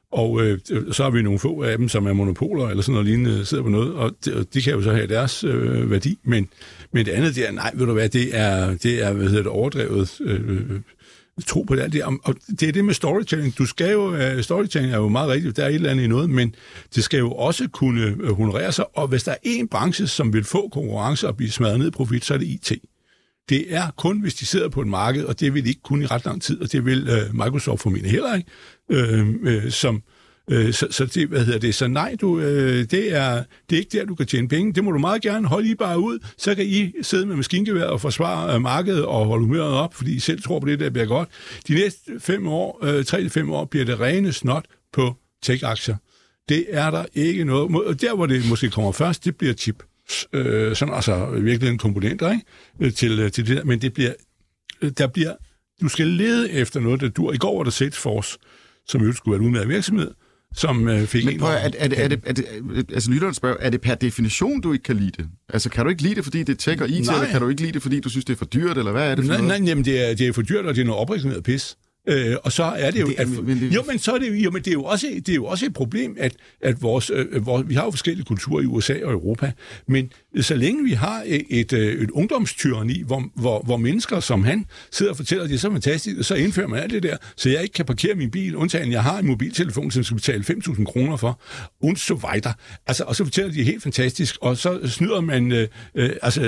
Speaker 3: Og øh, så har vi nogle få af dem, som er monopoler eller sådan noget lignende, sidder på noget, og de, og de kan jo så have deres øh, værdi. Men, men det andet der, nej, ved du hvad, det er, det er hvad hedder det, overdrevet øh, tro på det. Og det er det med storytelling. Du skal jo, uh, storytelling er jo meget rigtigt, der er et eller andet i noget, men det skal jo også kunne uh, honorere sig, og hvis der er en branche, som vil få konkurrence og blive smadret ned i profit, så er det I T. Det er kun, hvis de sidder på et marked, og det vil de ikke kun i ret lang tid, og det vil uh, Microsoft formentlig heller ikke, uh, uh, som uh, så, så det, hvad hedder det, så nej, du, uh, det, er, det er ikke der, du kan tjene penge. Det må du meget gerne holde I bare ud, så kan I sidde med maskingevær og forsvare uh, markedet og holde humøret op, fordi I selv tror på det, der bliver godt. De næste fem år, uh, tre til fem år, bliver det rene snot på tech-aktier. Det er der ikke noget. Og der, hvor det måske kommer først, det bliver chip. Øh, sådan altså virkelig en komponenter, ikke? Til, til det der, men det bliver, der bliver, du skal lede efter noget, der dur. I går var der Salesforce, som jo skulle være en udmærket virksomhed, som øh, fik
Speaker 2: men
Speaker 3: en...
Speaker 2: Men er, er, det, er, det, er, det, altså lytteren spørger, er det per definition, du ikke kan lide det? Altså kan du ikke lide det, fordi det er tech og I T, eller kan du ikke lide det, fordi du synes, det er for dyrt, eller hvad er det for
Speaker 3: nej,
Speaker 2: noget?
Speaker 3: Nej, jamen det er, det er for dyrt, og det er noget opreguleret pis. Øh, og så er det jo...
Speaker 2: Det,
Speaker 3: at,
Speaker 2: men det,
Speaker 3: jo, men så er det jo, men det er jo også, det er jo også et problem, at, at vores, øh, vores, vi har jo forskellige kulturer i U S A og Europa, men så længe vi har et, et, et ungdomstyrani, hvor, hvor, hvor mennesker som han sidder og fortæller, at det er så fantastisk, så indfører man alt det der, så jeg ikke kan parkere min bil, undtagen jeg har en mobiltelefon, som skal betale fem tusind kroner for, und so weiter. Altså, og så fortæller de helt fantastisk, og så snyder man, øh, øh, altså,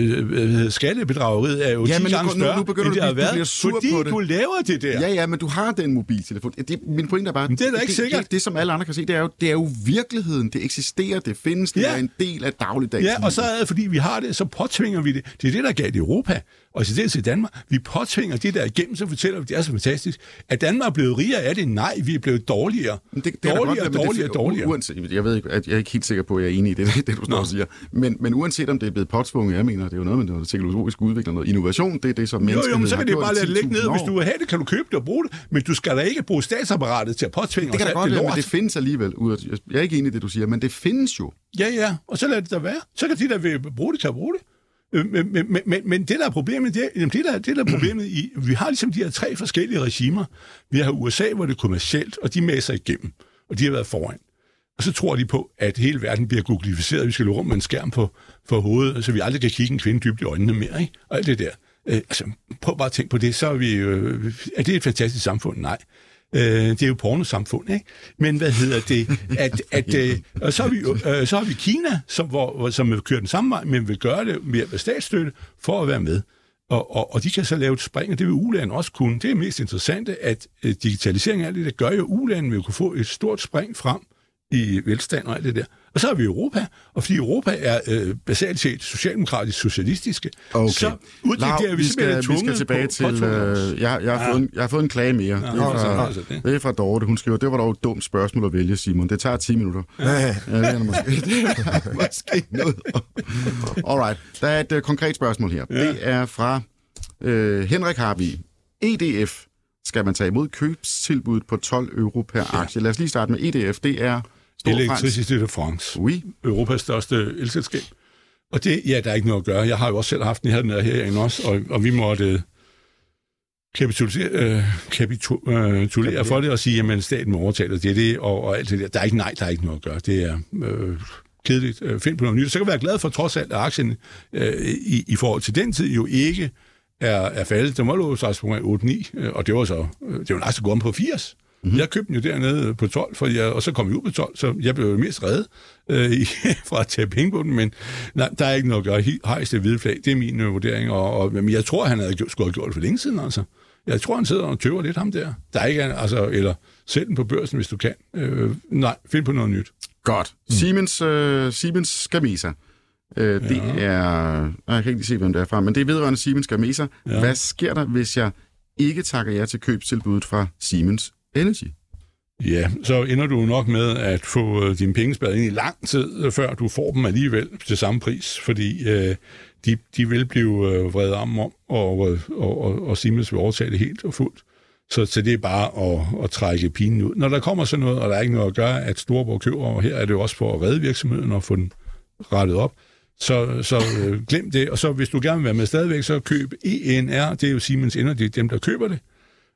Speaker 3: øh, skattebedrageriet er jo
Speaker 2: ja,
Speaker 3: ti
Speaker 2: men
Speaker 3: gange
Speaker 2: nu,
Speaker 3: større,
Speaker 2: nu, nu begynder
Speaker 3: end det
Speaker 2: du,
Speaker 3: har været,
Speaker 2: du bliver sur
Speaker 3: fordi
Speaker 2: på det.
Speaker 3: du laver det der.
Speaker 2: Ja, ja, men du har den mobiltelefon. Det, min pointe er bare,
Speaker 3: men det er da ikke
Speaker 2: det,
Speaker 3: sikkert.
Speaker 2: Det, det, som alle andre kan se, det er jo, det er jo virkeligheden. Det eksisterer, det findes, det ja. er en del af dagligdags.
Speaker 3: Ja, og så er det, fordi vi har det, så påtvinger vi det. Det er det, der gav det i Europa, og i dels i Danmark. Vi påtvinger det der igennem, så fortæller vi, det er så fantastisk. At Danmark er blevet rigere af det? Nej, vi er blevet dårligere.
Speaker 2: Det, det
Speaker 3: dårligere,
Speaker 2: godt,
Speaker 3: dårligere,
Speaker 2: det,
Speaker 3: dårligere.
Speaker 2: Uanset, jeg ved ikke, at jeg er ikke helt sikker på, at jeg er enig i det, det du står og siger. Men, men uanset om det er blevet påtvunget, jeg mener, det er jo noget med noget teknologisk udvikling, noget innovation, det er det, som mennesker.
Speaker 3: Jo, jo, men så kan det bare lade det ligge ned. Hvis du vil have det, kan du købe det og bruge det, men du skal da ikke bruge statsapparatet til at påtvinge
Speaker 2: det
Speaker 3: os
Speaker 2: kan
Speaker 3: alt det
Speaker 2: godt,
Speaker 3: lort.
Speaker 2: Men det findes alligevel. Jeg er ikke enig i det, du siger, men det findes jo.
Speaker 3: Ja, ja, og så lad det da være. Så kan de, der vil bruge det, kan bruge det. Men, men, men, men det, der er problemet, det er, det der, det der er problemet i, vi har ligesom de her tre forskellige regimer. Vi har U S A, hvor det er kommercielt, og de masser igennem, og de har været foran. Og så tror de på, at hele verden bliver googlificeret, vi skal løbe rundt med en skærm på for hovedet, så vi aldrig kan kigge en kvinde dybt i øjnene mere, ikke? Og alt det der. Øh, altså, prøv bare at tænke på det, så er vi... Øh, er det et fantastisk samfund? Nej. Øh, det er jo pornosamfund, ikke? Men hvad hedder det? At, at, øh, og så har, vi, øh, så har vi Kina, som, hvor, som vil køre den samme vej, men vil gøre det med statsstøtte for at være med. Og, og, og de kan så lave et spring, og det vil U-landene også kunne. Det er mest interessante, at øh, digitalisering af alt det, der gør jo, at U-landene vil kunne få et stort spring frem i velstand og alt det der. Og så har vi Europa, og fordi Europa er øh, basalt set socialdemokratisk socialistiske,
Speaker 2: okay.
Speaker 3: så ud til
Speaker 2: Lav,
Speaker 3: der, vi,
Speaker 2: vi skal, vi skal tilbage
Speaker 3: på,
Speaker 2: til... Øh, jeg, jeg, har ja. fået en, jeg har fået en klage mere. Ja, det, er fra, altså det. det er fra Dorte. Hun skriver, det var dog et dumt spørgsmål at vælge, Simon. Det tager ti minutter. Ja, ja det er måske, det er måske noget. Alright. Der er et uh, konkret spørgsmål her. Ja. Det er fra øh, Henrik Harvig. E D F skal man tage imod købstilbuddet på tolv euro per ja. aktie. Lad os lige starte med E D F. Det er
Speaker 3: Electricité de France.
Speaker 2: Oui.
Speaker 3: Europas største elselskab. Og det, ja, der er ikke noget at gøre. Jeg har jo også selv haft den her, den her herinde også, og, og vi måtte kapitulisere, øh, kapitulere for det og sige, jamen staten må overtage det, det er det, og, og alt det der. Der er ikke, nej, der er ikke noget at gøre. Det er øh, kedeligt. Øh, find på noget nyt. Så kan jeg være glad for, trods alt, at aktien øh, i, i forhold til den tid jo ikke er, er faldet. Der må lå sig på otte ni, og det var så, det var næsten gået på firs. Mm-hmm. Jeg købte den jo dernede på tolv, for jeg, og så kom vi ud på tolv, så jeg blev jo mest reddet øh, fra at tage penge på den, men nej, der er ikke noget at gøre. Hejst det hvide flag, det er min øh, vurdering, og, og, men jeg tror, han havde gjort, skulle have gjort det for længe siden, altså. Jeg tror, han sidder og tøver lidt ham der. Der er ikke, altså, eller sæt den på børsen, hvis du kan. Øh, nej, find på noget nyt.
Speaker 2: Godt. Mm. Siemens, øh, Siemens Gamesa. Øh, ja. Det er, jeg kan ikke se, hvem det er fra, men det er vedrørende Siemens Gamesa. Ja. Hvad sker der, hvis jeg ikke takker jer til købstilbuddet fra Siemens Energy?
Speaker 3: Ja, så ender du nok med at få dine penge spadet ind i lang tid, før du får dem alligevel til samme pris, fordi øh, de, de vil blive øh, vredet om, om og, og, og, og Siemens vil overtage det helt og fuldt. Så, så det er bare at, at trække pinen ud. Når der kommer sådan noget, og der er ikke noget at gøre, at Storeborg køber, og her er det jo også for at redde virksomheden og få den rettet op, så, så øh, glem det. Og så hvis du gerne vil være med stadigvæk, så køb E N R, det er jo Siemens Energy, dem der køber det.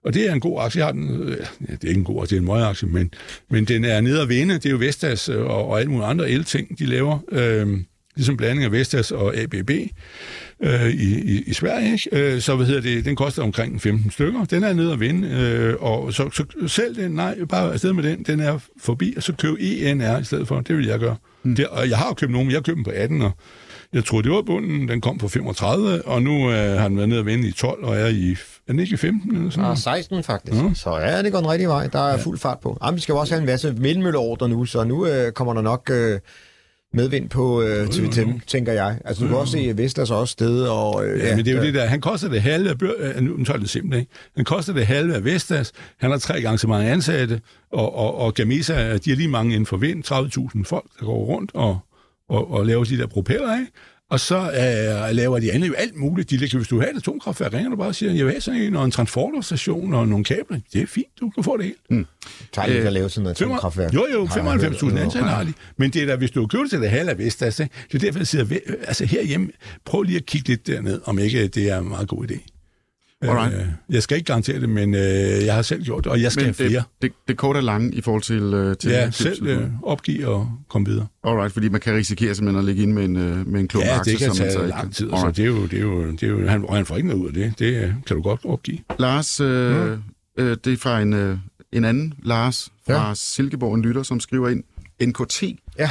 Speaker 3: Og det er en god aktie. Jeg har den, ja, det er ikke en god aktie, det er en møgeaktie, men, men den er nede at vinde. Det er jo Vestas og, og alle mulige andre el-ting, de laver. Øh, ligesom blanding af Vestas og A B B øh, i, i, i Sverige. Ikke? Øh, så hvad hedder det, den koster omkring femten stykker. Den er nede at vinde. Øh, og så, så selv den, nej, bare afsted med den, den er forbi, og så køb E N R i stedet for. Det vil jeg gøre. Mm. Det, og jeg har jo købt nogen, men jeg har købt den på atten, og jeg troede, det var bunden. Den kom på femogtredive, og nu øh, har den været nede at vinde i tolv, og er i, er den ikke i femten eller sådan noget?
Speaker 4: Ja, seksten faktisk. Ja. Så ja, det går den rigtige vej. Der er ja. fuld fart på. Jamen, vi skal jo også have en masse vindmølleordre nu, så nu øh, kommer der nok øh, medvind på øh, T V T, tænker jeg. Altså, du kan også se Vestas også sted. Og, øh,
Speaker 3: ja, ja, men det er jo det der. Han koster det halve af... Øh, nu tager det simpelthen, ikke? Han koster det halve af Vestas. Han har tre gange så mange ansatte, og, og, og Gamesa, de har lige mange inden for vind. tredive tusind folk, der går rundt og, og, og laver de der propeller, ikke? Og så øh, laver de andet jo alt muligt. De ligger, hvis du har et atomkraftværk, ringer du bare og siger, jeg vil have sådan en, og en transporterstation og nogle kabler. Det er fint, du kan få det hele.
Speaker 4: Mm. Tager ikke at lave sådan et atomkraftværk.
Speaker 3: Jo, jo, femoghalvfems tusind ansatte har de. Men det er da, hvis du køber til det halve af Vestas, det er derfor, jeg siger, altså herhjemme, prøv lige at kigge lidt derned, om ikke det er en meget god idé.
Speaker 2: Alright.
Speaker 3: Øh, jeg skal ikke garantere det, men øh, jeg har selv gjort det, og jeg skal
Speaker 2: men
Speaker 3: have flere.
Speaker 2: Det, det, det kort er lange i forhold til... Øh, til
Speaker 3: ja, selv øh, opgive og komme videre.
Speaker 2: Alright, fordi man kan risikere simpelthen at ligge ind med en, øh, med en klump
Speaker 3: ja,
Speaker 2: aktie,
Speaker 3: det kan
Speaker 2: som
Speaker 3: tage
Speaker 2: man så
Speaker 3: lang tid,
Speaker 2: ikke...
Speaker 3: så det er jo... Det er jo, det er jo han, han får ikke noget ud af det. Det kan du godt opgive.
Speaker 2: Lars, øh, mm. øh, det er fra en, øh, en anden Lars fra ja. Silkeborg, en lytter, som skriver ind, N K T.
Speaker 4: Ja.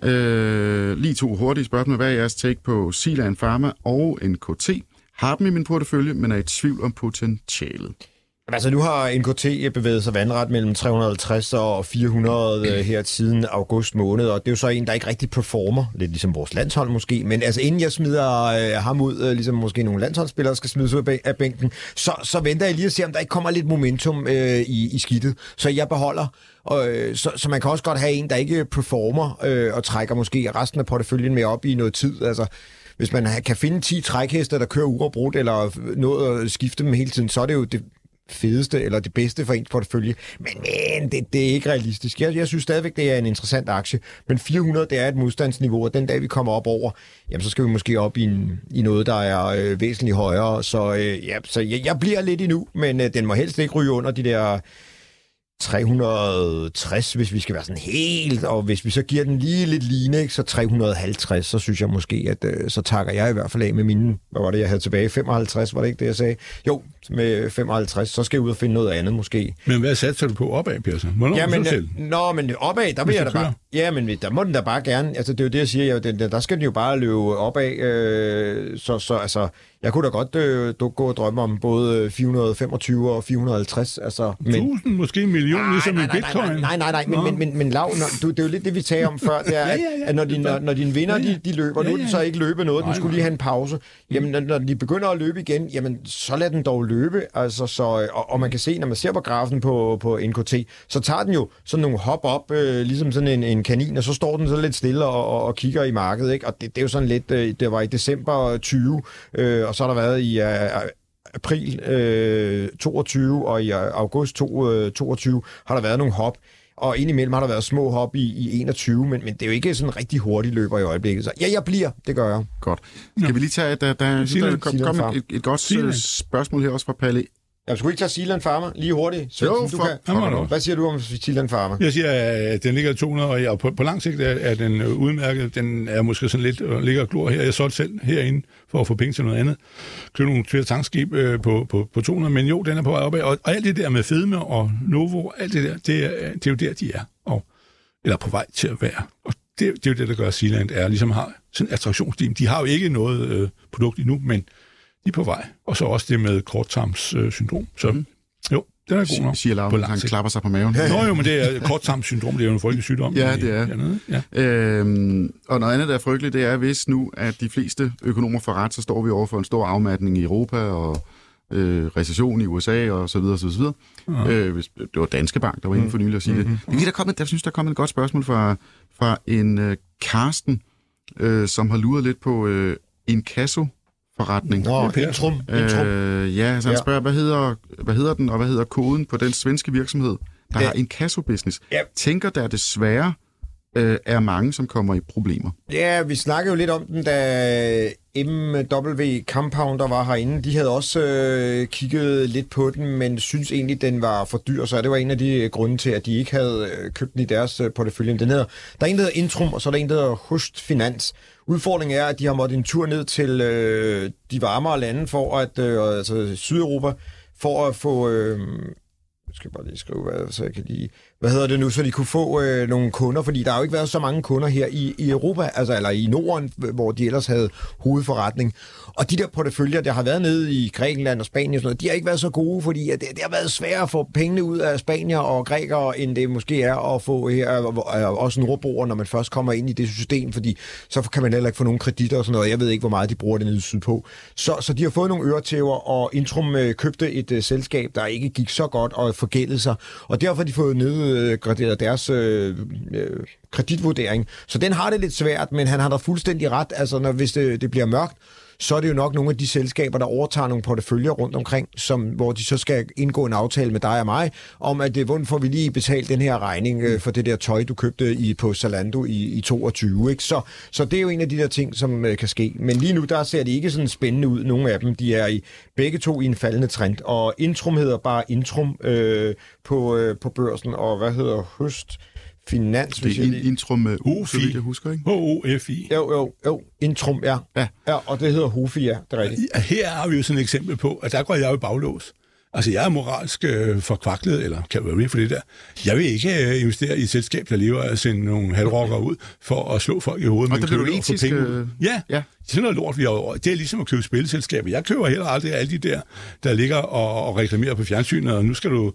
Speaker 2: Øh, lige to hurtige spørgsmål. Hvad er jeres take på Zealand Pharma og N K T? Har dem i min portefølje, men er i tvivl om potentialet.
Speaker 4: Altså, nu har N K T bevæget sig vandret mellem tre hundrede og halvtreds og fire hundrede her siden august måned, og det er jo så en, der ikke rigtig performer, lidt ligesom vores landshold måske, men altså inden jeg smider øh, ham ud, øh, ligesom måske nogle landsholdsspillere skal smides ud af bænken, så, så venter jeg lige at se, om der ikke kommer lidt momentum øh, i, i skidtet, så jeg beholder. Og, øh, så, så man kan også godt have en, der ikke performer øh, og trækker måske resten af porteføljen med op i noget tid, altså. Hvis man kan finde ti trækheste, der kører uafbrudt, eller noget at skifte dem hele tiden, så er det jo det fedeste, eller det bedste for ens portefølje. Men, men det, det er ikke realistisk. Jeg, jeg synes stadigvæk, det er en interessant aktie. Men fire hundrede, det er et modstandsniveau, og den dag vi kommer op over, jamen, så skal vi måske op i, en, i noget, der er øh, væsentligt højere. Så, øh, ja, så jeg, jeg bliver lidt endnu, men øh, den må helst ikke ryge under de der tre hundrede og tres, hvis vi skal være sådan helt, og hvis vi så giver den lige lidt line, ikke, så tre hundrede og halvtreds, så synes jeg måske, at øh, så takker jeg i hvert fald af med mine, hvad var det, jeg havde tilbage, femoghalvtreds, var det ikke det, jeg sagde? Jo, med femoghalvtreds, så skal jeg ud og finde noget andet måske.
Speaker 3: Men hvad satser du på opad, Persson? Hvornår
Speaker 4: ja, men,
Speaker 3: selv?
Speaker 4: Nå, men opad, der vil jeg da bare... Ja, men der må den da bare gerne... Altså, det er jo det, jeg siger, jeg, der skal den jo bare løbe opad, øh, så, så altså... Jeg kunne da godt øh, gå og drømme om både fire hundrede og femogtyve og fire hundrede og halvtreds. Altså, men...
Speaker 3: tusind, måske en million, nej, ligesom
Speaker 4: nej,
Speaker 3: i bitcoin.
Speaker 4: Nej, nej, nej, men, men, men, men Lav, når, du, det er jo lidt det, vi tager om før, det er, ja, ja, ja, at når, de, når, når dine vinder, ja, ja. De, de løber, ja, ja. Nu er den så ikke løbet noget, nej, den skulle nej. Lige have en pause. Jamen, når, når de begynder at løbe igen, jamen, så lad den dog løbe. Altså, så, og, og man kan se, når man ser på grafen på, på N K T, så tager den jo sådan nogle hop op, øh, ligesom sådan en, en kanin, og så står den så lidt stille og, og, og kigger i markedet, ikke? Og det, det er jo sådan lidt, øh, det var i december tyve, øh, og så har der været i april øh, toogtyve og i august toogtyve har der været nogle hop, og indimellem har der været små hop i, i enogtyve, men, men det er jo ikke sådan en rigtig hurtig løber i øjeblikket. Så ja, jeg bliver. Det gør jeg.
Speaker 2: Godt. Skal Nå. vi lige tage, der, der, der, der kom, kom et, et godt Zealand. Spørgsmål her også fra Palle.
Speaker 4: Jeg skulle ikke tage Zealand Pharma lige hurtigt. Så,
Speaker 2: jo,
Speaker 4: du
Speaker 2: for,
Speaker 4: kan. For, hvad siger du om Zealand Pharma?
Speaker 3: Jeg siger, at den ligger to hundrede, og på, på lang sigt er, er den udmærket. Den er måske sådan lidt og ligger og glor her. Jeg solgte selv herinde for at få penge til noget andet. Købte nogle flere tankskib øh, på, på, på to hundrede, men jo, den er på vej opad. Og, og alt det der med Fedme og Novo, alt det der, det er, det er jo der, de er. Og, eller på vej til at være. Og det, det er jo det, der gør Zealand er, ligesom har sådan en attraktionsteam. De har jo ikke noget øh, produkt endnu, men de er på vej. Og så også det med korttarmssyndrom. Øh, så mm. jo, den er god nok.
Speaker 2: Siger Lav, han klapper sig på maven.
Speaker 3: Nå jo, men det er korttarmssyndrom, det er jo en frygtelig sygdom.
Speaker 2: Ja, det er.
Speaker 3: Dernede. Ja.
Speaker 2: Øhm, og noget andet, der er frygteligt, det er, hvis nu, at de fleste økonomer får ret, så står vi over for en stor afmatning i Europa, og øh, recession i U S A, og så videre, så videre. Ja. Øh, hvis, det var Danske Bank, der var inde for nylig at sige mm-hmm. det. Det er der kommet, der synes, der er kommet et godt spørgsmål fra, fra en øh, Karsten, øh, som har luret lidt på øh, inkasso forretning.
Speaker 4: Nå, Intrum. Intrum.
Speaker 2: Øh, ja, så han spørger, hvad hedder, hvad hedder den, og hvad hedder koden på den svenske virksomhed, der det. har inkasso-business? Ja. Tænker der desværre øh, er mange, som kommer i problemer.
Speaker 4: Ja, vi snakkede jo lidt om den, da M W Compound, der var herinde, de havde også øh, kigget lidt på den, men synes egentlig, den var for dyr, så det var en af de grunde til, at de ikke havde købt den i deres øh, portefølje. Den hedder, der er en, der hedder Intrum, og så er der en, der hedder Hust Finans. Udfordringen er, at de har måttet en tur ned til øh, de varmere lande, for at, øh, altså Sydeuropa, for at få... Øh, jeg skal bare lige skrive, hvad, så jeg kan lige... Hvad hedder det nu, så de kunne få øh, nogle kunder, fordi der har jo ikke været så mange kunder her i, i Europa, altså eller i Norden, hvor de ellers havde hovedforretning. Og de der porteføljer, der har været nede i Grækenland og Spanien og sådan noget, de har ikke været så gode, fordi det, det har været sværere at få pengene ud af spanier og grækere, end det måske er at få her, også nordboer, når man først kommer ind i det system, fordi så kan man heller ikke få nogen kreditter og sådan noget. Jeg ved ikke, hvor meget de bruger det nede sydpå. Så, så de har fået nogle øretæver, og Intrum øh, købte et øh, selskab, der ikke gik så godt og forgældede sig. Og derfor har de fået nedgraderet deres øh, øh, kreditvurdering. Så den har det lidt svært, men han har da fuldstændig ret. Altså, når, hvis det, det bliver mørkt, så er det jo nok nogle af de selskaber, der overtager nogle porteføljer rundt omkring, som, hvor de så skal indgå en aftale med dig og mig, om at det, hvordan får vi lige betalt den her regning øh, for det der tøj, du købte i, på Zalando i, i toogtyve. Ikke? Så, så det er jo en af de der ting, som øh, kan ske. Men lige nu, der ser det ikke sådan spændende ud, nogle af dem. De er i begge to i en faldende trend. Og Intrum hedder bare Intrum øh, på, øh, på børsen, og hvad hedder Hust Finans?
Speaker 2: Det er in, Intrum med U, så vidt jeg husker, ikke?
Speaker 3: H O F I.
Speaker 4: Jo, jo, jo. Intrum, ja. ja. Ja, og det hedder Hofi, ja. Det er rigtigt.
Speaker 3: Her har vi jo sådan et eksempel på, at der går jeg jo i baglås. Altså, jeg er moralsk øh, forkvaklet, eller kan være med for det der. Jeg vil ikke øh, investere i et selskab, der lever af at sende nogle halvrokker ud for at slå folk i hovedet med en køle og få penge ud. Ja, ja. Sådan noget lort, vi har over. Det er ligesom at købe spilleselskaber. Jeg køber heller aldrig alle de der, der ligger og, og reklamerer på fjernsynet, og nu skal du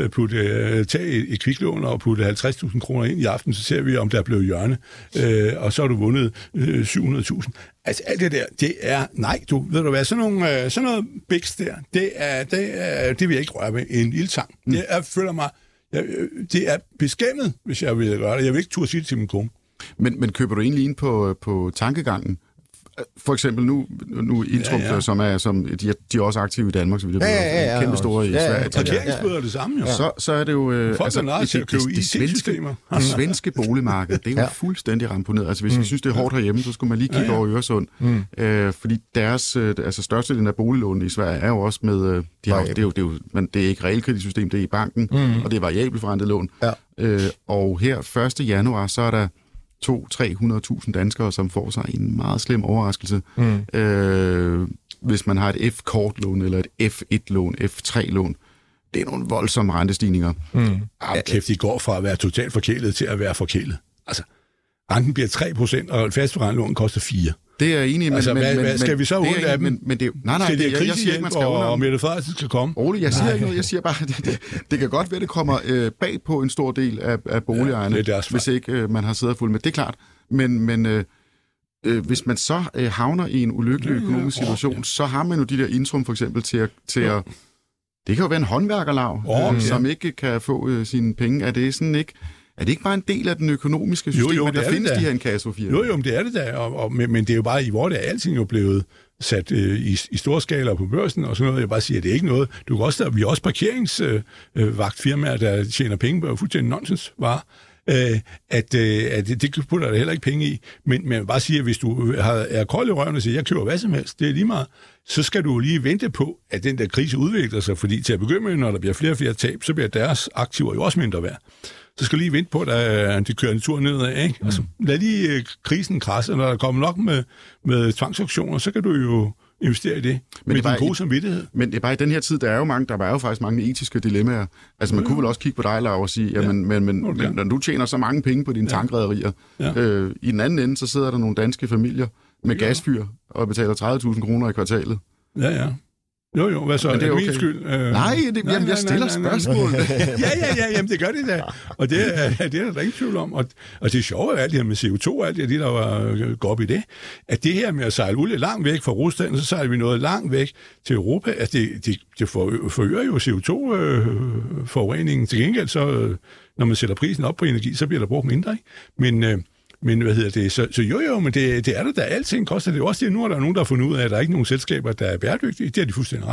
Speaker 3: putte, tage et, et kviklån og putte halvtreds tusind kroner ind i aften, så ser vi, om der er blevet hjørne, øh, og så har du vundet øh, syv hundrede tusind. Altså alt det der, det er, nej, du ved du hvad, sådan, nogle, sådan noget biks der, det er, det er, det vil jeg ikke røre med en lille tang. Mm. Det er, føler mig, jeg, det er beskæmmet, hvis jeg vil gøre det. Jeg vil ikke turde sige det til min kone. Men,
Speaker 2: men køber du egentlig ind på, på tankegangen? For eksempel nu, nu Intrum, ja, ja. som er, som, de, er, de er også aktive i Danmark, så vi det
Speaker 4: ja, ja, ja,
Speaker 2: kæmpe store i
Speaker 3: ja,
Speaker 2: Sverige.
Speaker 3: Parkeringsbøder er det samme, jo.
Speaker 2: Så, så er det jo... Øh,
Speaker 3: Folk
Speaker 2: altså,
Speaker 3: er nødt til at købe I T-systemer.
Speaker 2: Det svenske boligmarked, det er jo ja. fuldstændig ramponeret. Altså, hvis mm. vi synes, det er hårdt herhjemme, så skulle man lige kigge ja, ja. over Øresund. Mm. Øh, fordi deres, øh, altså størstedelen af boliglånene i Sverige er jo også med... Øh, de har, det, er jo, det, er jo, men det er ikke realkreditsystem, det er i banken, mm. og det er variabelforrentet lån. Ja. Øh, og her første januar, så er der to til tre hundrede tusind danskere, som får sig en meget slem overraskelse. Mm. Øh, hvis man har et F-kortlån eller et F et lån, F tre lån. Det er nogle voldsomme rentestigninger. Mm.
Speaker 3: Ah, kæft, de går fra at være totalt forkælet til at være forkælet. Altså, renten bliver tre procent, og et fastforrentet koster fire.
Speaker 2: Det er jeg enig i, men,
Speaker 3: altså,
Speaker 2: men,
Speaker 3: hvad,
Speaker 2: men,
Speaker 3: skal vi så
Speaker 2: undre
Speaker 3: af dem?
Speaker 2: Men, men det, nej, nej,
Speaker 3: skal det,
Speaker 2: det, jeg, jeg siger ikke, man skal
Speaker 3: og, og Mette Frederiksen skal komme?
Speaker 2: Rolig, jeg siger nej. ikke noget. Jeg siger bare, det, det, det kan godt være, det kommer øh, bag på en stor del af, af boligejerne, ja, hvis ikke øh, man har siddet fuld med. Det er klart. Men, men øh, øh, hvis man så øh, havner i en ulykkelig økonomisk ja, ja. situation, ja. så har man jo de der Intrum for eksempel til at... Til ja. at det kan jo være en håndværkerlav, oh, øh, som ja. ikke kan få øh, sine penge. Er det sådan ikke... Er det ikke bare en del af den økonomiske system, jo, jo, at der findes de her inkassofirmaer?
Speaker 3: Jo, jo, men det er det da, og, og, men, men det er jo bare i hvor det er alting jo blevet sat øh, i, i store skala på børsen og sådan noget. Jeg bare siger, at det er ikke noget. Du kan også, der, vi er også parkeringsvagtfirmaer, øh, der tjener penge på fuldstændig nonsens var. Øh, at, øh, at det, det putter der heller ikke penge i. Men man bare sige, at hvis du har, er kold i røven og siger, jeg køber hvad som helst, det er lige meget, så skal du lige vente på, at den der krise udvikler sig, fordi til at begynde med, når der bliver flere og flere tab, så bliver deres aktiver jo også mindre værd. Så skal du lige vente på, at det kører en tur nedad, ikke? Mm. Altså, lad lige øh, krisen krasse, og når der kommer nok med, med tvangsauktioner, så kan du jo investere i det, men med det din gode samvittighed.
Speaker 2: Men det er bare i den her tid, der er jo, mange, der er jo faktisk mange etiske dilemmaer. Altså, man ja. kunne vel også kigge på dig, Laura, og sige, jamen, ja. men, men, okay. men når du tjener så mange penge på dine ja. tankrederier, ja. øh, i den anden ende, så sidder der nogle danske familier med ja. gasfyr og betaler tredive tusind kroner i kvartalet.
Speaker 3: Ja, ja. Jo, jo, hvad så?
Speaker 2: Men det er,
Speaker 3: er
Speaker 2: okay.
Speaker 3: min skyld? Øh...
Speaker 2: Nej, det, nej, jamen, jeg stiller nej, nej, nej, spørgsmål.
Speaker 3: ja, ja, ja, jamen, det gør det da. Og det er, det er der ingen tvivl om. Og, og det er sjovt, alt det her med C O to, alt det, der var, går op i det, at det her med at sejle olie langt væk fra Rusland, så sejler vi noget langt væk til Europa. Altså, det, det, det forøger jo C O to-forureningen. Til gengæld, så, når man sætter prisen op på energi, så bliver der brugt mindre, ikke? Men... Øh, Men hvad hedder det? Så, så jo jo, men det, det er der, der alting koster. Det er også det, nu er der nogen, der har fundet ud af, at der er ikke nogen selskaber, der er bæredygtige. Det er de fuldstændig ret i.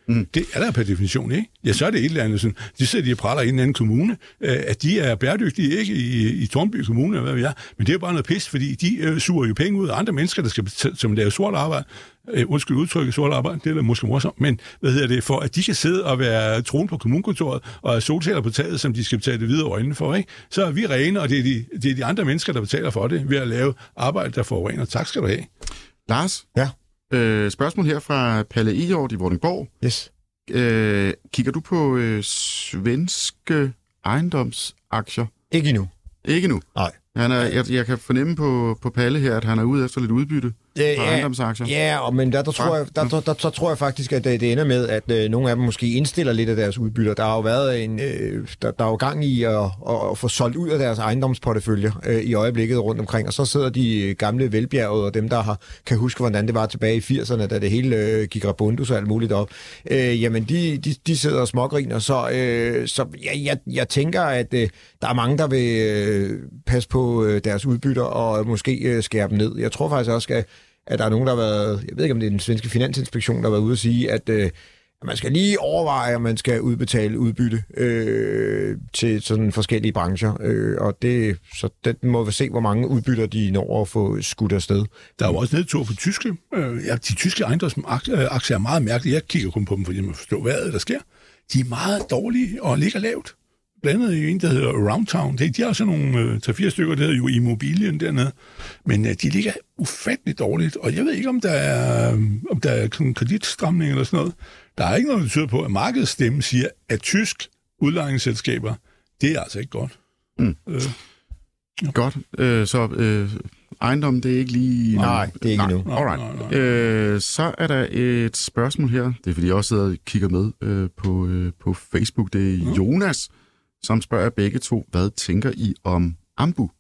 Speaker 3: Mm. Det er der per definition, ikke? Ja, så er det et eller andet sådan. De sidder de og praler i en anden kommune, øh, at de er bæredygtige, ikke? I, i Tornby Kommune, eller hvad vi er. Men det er jo bare noget pis, fordi de øh, suger jo penge ud af andre mennesker, der skal som laver sort arbejde. Øh, undskyld udtrykket sort arbejde, det er da måske morsomt. Men hvad hedder det? For at de kan sidde og være troen på kommunekontoret og have solceller på taget, som de skal betale det videre øjnene for, ikke? Så er vi rene, og det er, de, det er de andre mennesker, der betaler for det, ved at lave arbejde, der forurener. Tak skal du have.
Speaker 2: Lars?
Speaker 4: Ja?
Speaker 2: Øh, spørgsmål her fra Palle Ejord i Vordingborg.
Speaker 4: Yes.
Speaker 2: Øh, kigger du på øh, svenske ejendomsaktier?
Speaker 4: Ikke endnu.
Speaker 2: Ikke nu?
Speaker 4: Nej.
Speaker 2: Han er, jeg, jeg kan fornemme på, på Palle her, at han er ude efter lidt udbytte på
Speaker 4: ja,
Speaker 2: ejendomsaktier.
Speaker 4: Ja, og, men der, der, tror jeg, der, der, der, der tror jeg faktisk, at det ender med, at øh, nogle af dem måske indstiller lidt af deres udbytter. Der har jo været en, øh, der, der er jo gang i at, at, at få solgt ud af deres ejendomsporteføljer øh, i øjeblikket rundt omkring, og så sidder de gamle velbjerget og dem, der har, kan huske, hvordan det var tilbage i firserne, da det hele øh, gik rabundus og alt muligt op. Øh, jamen, de, de, de sidder og smågriner, så, øh, så jeg, jeg, jeg tænker, at øh, der er mange, der vil øh, passe på øh, deres udbytter og måske øh, skære dem ned. Jeg tror faktisk også, at at der er nogen, der har været, jeg ved ikke, om det er den svenske finansinspektion, der har været ude at sige, at, øh, at man skal lige overveje, at man skal udbetale udbytte øh, til sådan forskellige brancher. Øh, og det, så det må vi se, hvor mange udbytter de når at få skudt afsted.
Speaker 3: Der er jo også nedtur på tyske. Øh, ja, de tyske ejendomsaktier er meget mærkelige. Jeg kigger kun på dem, fordi man forstår, hvad der sker. De er meget dårlige og ligger lavt. Blandt andet i en, der hedder Aroundtown. De har sådan nogle øh, tre fire stykker, der hedder jo Immobilien dernede. Men øh, de ligger ufatteligt dårligt, og jeg ved ikke, om der er, om der er kreditstramning eller sådan noget. Der er ikke noget, der tyder på, at markedsstemme siger, at tysk udlejningsselskaber, det er altså ikke godt.
Speaker 2: Mm.
Speaker 3: Øh,
Speaker 2: ja. Godt. Øh, så øh, ejendommen, det er ikke lige...
Speaker 4: Nej, det er ikke endnu.
Speaker 2: Alright. Nej, nej. Øh, så er der et spørgsmål her. Det er, fordi jeg også sidder og kigger med øh, på, øh, på Facebook. Det er Jonas, som spørger begge to, hvad tænker I om Ambu?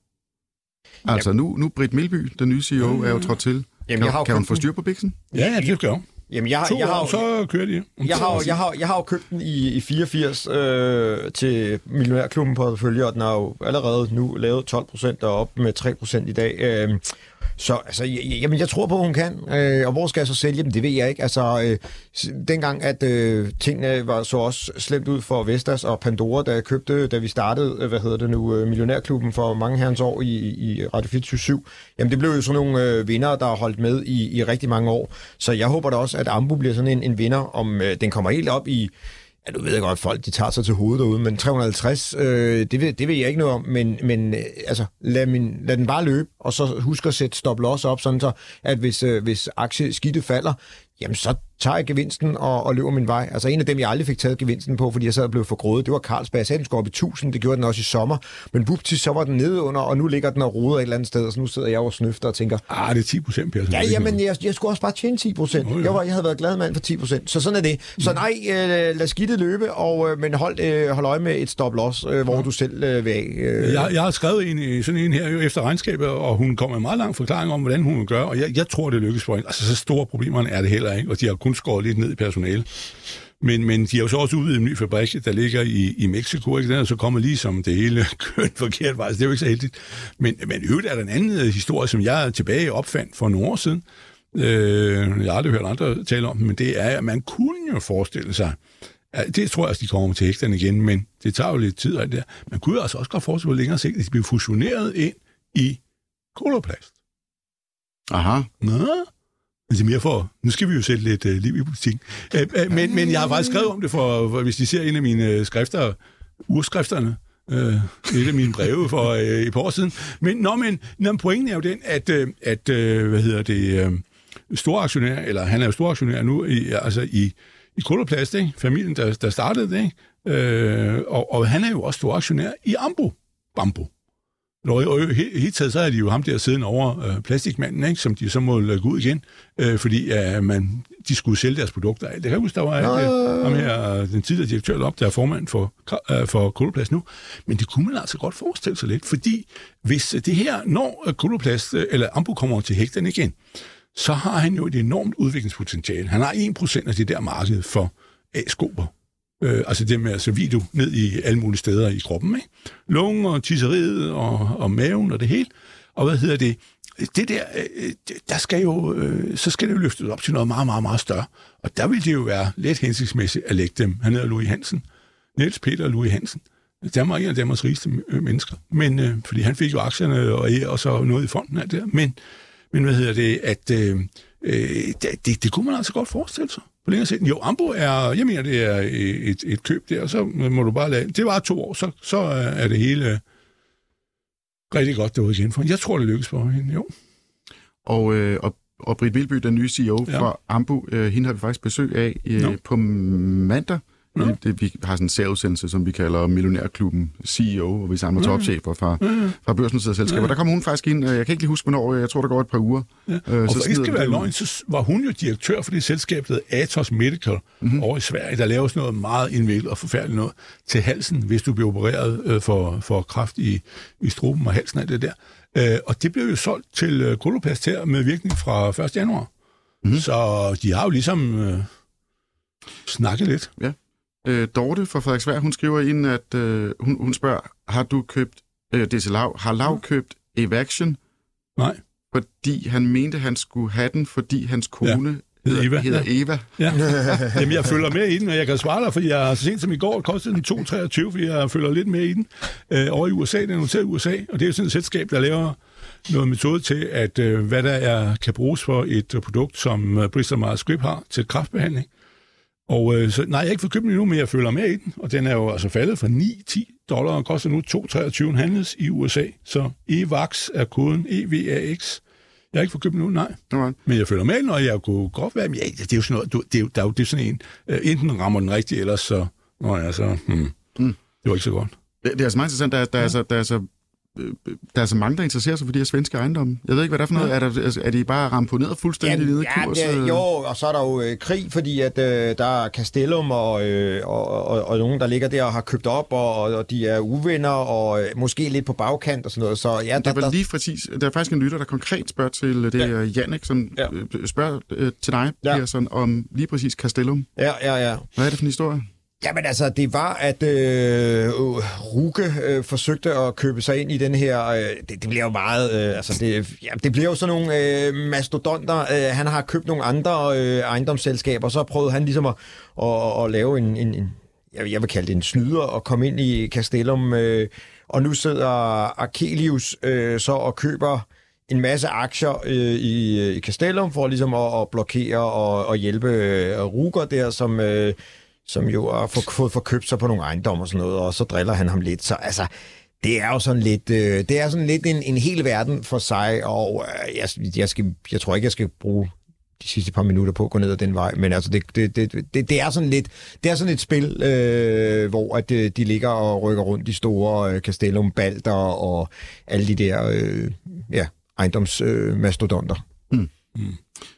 Speaker 2: Altså, nu, nu Britt Milby, den nye C E O, er jo trådt til. Jamen, kan
Speaker 4: jeg har
Speaker 2: kan hun få styr på biksen?
Speaker 3: Ja, ja, det skal jo.
Speaker 4: Jamen, jeg,
Speaker 3: to
Speaker 4: jeg har
Speaker 3: år, så kører de.
Speaker 4: Jeg har, jeg, har, jeg har jo købt den i, i fireogfirs øh, til Millionærklubben på portefølje, og den har jo allerede nu lavet tolv procent og op med tre procent i dag. Øh, så altså, jamen, jeg tror på, at hun kan. Øh, og hvor skal jeg så sælge dem? Det ved jeg ikke. Altså, øh, dengang, at øh, tingene var så også slemt ud for Vestas og Pandora, da jeg købte, da vi startede, hvad hedder det nu, Millionærklubben for mange herrens år i, i Radio fireogtyve syv, jamen det blev jo sådan nogle øh, vinder, der har holdt med i, i rigtig mange år. Så jeg håber da også, at Ambu bliver sådan en, en vinder, om øh, den kommer helt op i... Ja, du ved jeg godt, folk de tager sig til hovedet derude, men tre hundrede og halvtreds, øh, det, ved, det ved jeg ikke noget om, men, men øh, altså, lad, min, lad den bare løbe, og så husk at sætte stop-loss op, sådan så, at hvis, øh, hvis aktieskidtet falder, jamen så tager jeg gevinsten og, og løber min vej. Altså en af dem, jeg aldrig fik taget gevinsten på, fordi jeg sad og blev for grådet, det var Carlsberg. Jeg sagde, den skulle op i tusind, det gjorde den også i sommer, men buptis, så var den nede under, og nu ligger den og roder et eller andet sted, og så nu sidder jeg og snøfter og tænker...
Speaker 3: Ah, det er ti procent, Per.
Speaker 4: Ja, jamen, jeg, jeg skulle også bare tjene ti procent. Jeg, var, jeg havde været glad mand for ti procent, så sådan er det. Så nej, øh, lad skidtet løbe, og, øh, men hold, øh, hold øje med et stop-loss, øh, hvor ja. du selv øh, vil af. Øh.
Speaker 3: Jeg, jeg har skrevet en, sådan en her efter regnskabet, og hun kommer med en meget lang forklaring om, hvordan hun vil gøre, og jeg, jeg tror, det lykkes for hende. Altså, så store problemerne er det heller ikke, og de har kun skåret lidt ned i personale. Men, men de er jo så også ude i en ny fabrik, der ligger i, i Mexico, ikke? Den er så kommet lige som det hele kørt forkert vej, så det er jo ikke så heldigt. Men, men i øvrigt er der en anden historie, som jeg tilbage opfandt for nogle år siden. Øh, jeg har aldrig hørt andre tale om, men det er, at man kunne jo forestille sig, at det tror jeg også, de kommer til hægterne igen, men det tager jo lidt tid af det der. Man kunne jo altså også godt forestille på længere sigt, at de bliver fusioneret ind i Coloplast.
Speaker 2: Aha.
Speaker 3: Nå, altså mere for, nu skal vi jo sætte lidt uh, liv i butikken. Uh, uh, men, men jeg har faktisk skrevet om det, for, for hvis de ser en af mine skrifter, urskrifterne, uh, et af mine breve for uh, et par år siden. Men, nå, men nå, pointen er jo den, at, uh, at uh, hvad hedder det, uh, storaktionær, eller han er jo storaktionær nu, i, altså i, i Coloplast, ikke? Familien, der, der startede det, ikke? Uh, og, og han er jo også storaktionær i Ambu. Bambu. Og helt taget, så er de jo ham der siden over øh, plastikmanden, ikke, som de så må gå ud igen, øh, fordi øh, man, de skulle sælge deres produkter. Det kan jeg huske, der var øh, ham her, den tidligere direktør op, der er formand for, øh, for Coloplast nu. Men det kunne man altså godt forestille sig lidt, fordi hvis det her, når Coloplast eller Ambu kommer til hægterne igen, så har han jo et enormt udviklingspotentiale. Han har en procent af det der marked for A-skoper. Øh, altså det med altså video ned i alle mulige steder i kroppen, ikke? Lungen og tisseriet og, og maven og det hele. Og hvad hedder det? det der, øh, der skal jo, øh, så skal det jo løftes op til noget meget, meget, meget større. Og der vil det jo være lidt hensigtsmæssigt at lægge dem. Han hedder Louis Hansen. Niels Peter Louis Hansen. Danmark er en af Danmarks rigeste mennesker. Men, øh, fordi han fik jo aktierne og, og så noget i fonden af det. Men, men hvad hedder det, at øh, det, det, det kunne man altså godt forestille sig. På længere sigt. Jo, Ambo er, jeg mener, det er et, et køb der, og så må du bare lade, det var to år, så, så er det hele rigtig godt derude igen for. Jeg tror, det lykkes for hende, jo.
Speaker 2: Og, øh, og, og Britt Vilby, den nye C E O ja. fra Ambo, øh, hende har vi faktisk besøg af øh, no. på mandag. No. Det, vi har sådan en særudsendelse, som vi kalder Millionærklubben C E O, hvor vi samler ja. topchefer fra, ja. fra børsnoterede selskaber. Ja. Der kommer hun faktisk ind, jeg kan ikke lige huske, hvornår, jeg tror, der går et par uger. Ja. Øh,
Speaker 3: og
Speaker 2: så
Speaker 3: for ikke skal være løgn, så var hun jo direktør for det selskab, der hedder Atos Medical mm-hmm. over i Sverige. Der laves noget meget indviklet og forfærdeligt noget til halsen, hvis du bliver opereret øh, for, for kræft i, i struben og halsen af det der. Øh, og det blev jo solgt til øh, Coloplast her med virkning fra første januar. Mm-hmm. Så de har jo ligesom øh, snakket lidt.
Speaker 2: Ja. Øh, Dorte fra Frederiksberg, hun skriver ind, at øh, hun, hun spørger, har du købt, øh, det er til Lav, har Lav købt Evaction?
Speaker 3: Nej.
Speaker 2: Fordi han mente, han skulle have den, fordi hans kone
Speaker 3: ja. hedder, Eva.
Speaker 2: hedder
Speaker 3: ja.
Speaker 2: Eva.
Speaker 3: Ja. Jamen, jeg følger med i den, og jeg kan svare dig, fordi jeg så sent som i går kostede den to komma treogtyve, fordi jeg følger lidt med i den. Øh, over i U S A, den er noteret i U S A, og det er jo sådan et selskab, der laver noget metode til, at øh, hvad der er, kan bruges for et uh, produkt, som uh, Bristol Myers Squibb har til kræftbehandling. Og øh, så, nej, jeg har ikke fået købt den endnu, men jeg følger med i den, og den er jo altså faldet fra ni til ti dollar, og koster nu to komma treogtyve handles i U S A. Så E V A X er koden, E V A X. Jeg har ikke fået købt den endnu, nej.
Speaker 2: Okay.
Speaker 3: Men jeg følger med den, og jeg kunne godt være, men ja, det er jo sådan noget, du, det er jo, der er jo det er sådan en, øh, enten rammer den rigtigt, ellers så, nå ja, så, hmm, mm. det var ikke så godt.
Speaker 2: Det, det er altså meget interessant, der, der, ja. er, så, der er så der er så mange, der interesserer sig for de her svenske ejendomme. Jeg ved ikke, hvad der er for noget. Ja. Er, der, er de bare ramponeret fuldstændig nede i kurs?
Speaker 4: Ja, jo, og så er der jo øh, krig, fordi at, øh, der er Castellum og, øh, og, og, og nogen, der ligger der og har købt op, og, og de er uvenner, og øh, måske lidt på bagkant og sådan noget. Så, ja,
Speaker 2: det
Speaker 4: der,
Speaker 2: er
Speaker 4: der,
Speaker 2: lige præcis. Der er faktisk en lytter, der konkret spørger til det, ja. Jannik, som ja. spørger øh, til dig, ja. Persson, om lige præcis Castellum.
Speaker 4: Ja, ja, ja.
Speaker 2: Hvad er det for en historie?
Speaker 4: Jamen altså, det var, at øh, Ruge øh, forsøgte at købe sig ind i den her... Øh, det, det bliver jo meget... Øh, altså, det, ja, det bliver jo sådan nogle øh, mastodonter. Øh, han har købt nogle andre øh, ejendomsselskaber, og så prøvede han ligesom at, at, at lave en, en, en... Jeg vil kalde det en snyder, og komme ind i Castellum. Øh, og nu sidder Arkelius øh, så og køber en masse aktier øh, i, i Castellum, for ligesom at, at blokere og, og hjælpe øh, Ruger der, som... Øh, som jo har fået forkøbt sig på nogle ejendomme og sådan noget, og så driller han ham lidt. Så altså, det er jo sådan lidt, øh, det er sådan lidt en, en hel verden for sig, og øh, jeg, jeg, skal, jeg tror ikke, jeg skal bruge de sidste par minutter på at gå ned ad den vej, men altså, det, det, det, det, det er sådan lidt, det er sådan et spil, øh, hvor at, øh, de ligger og rykker rundt de store øh, Castellum, Balder og alle de der øh, ja, ejendomsmastodonter. Øh, mm. Mm.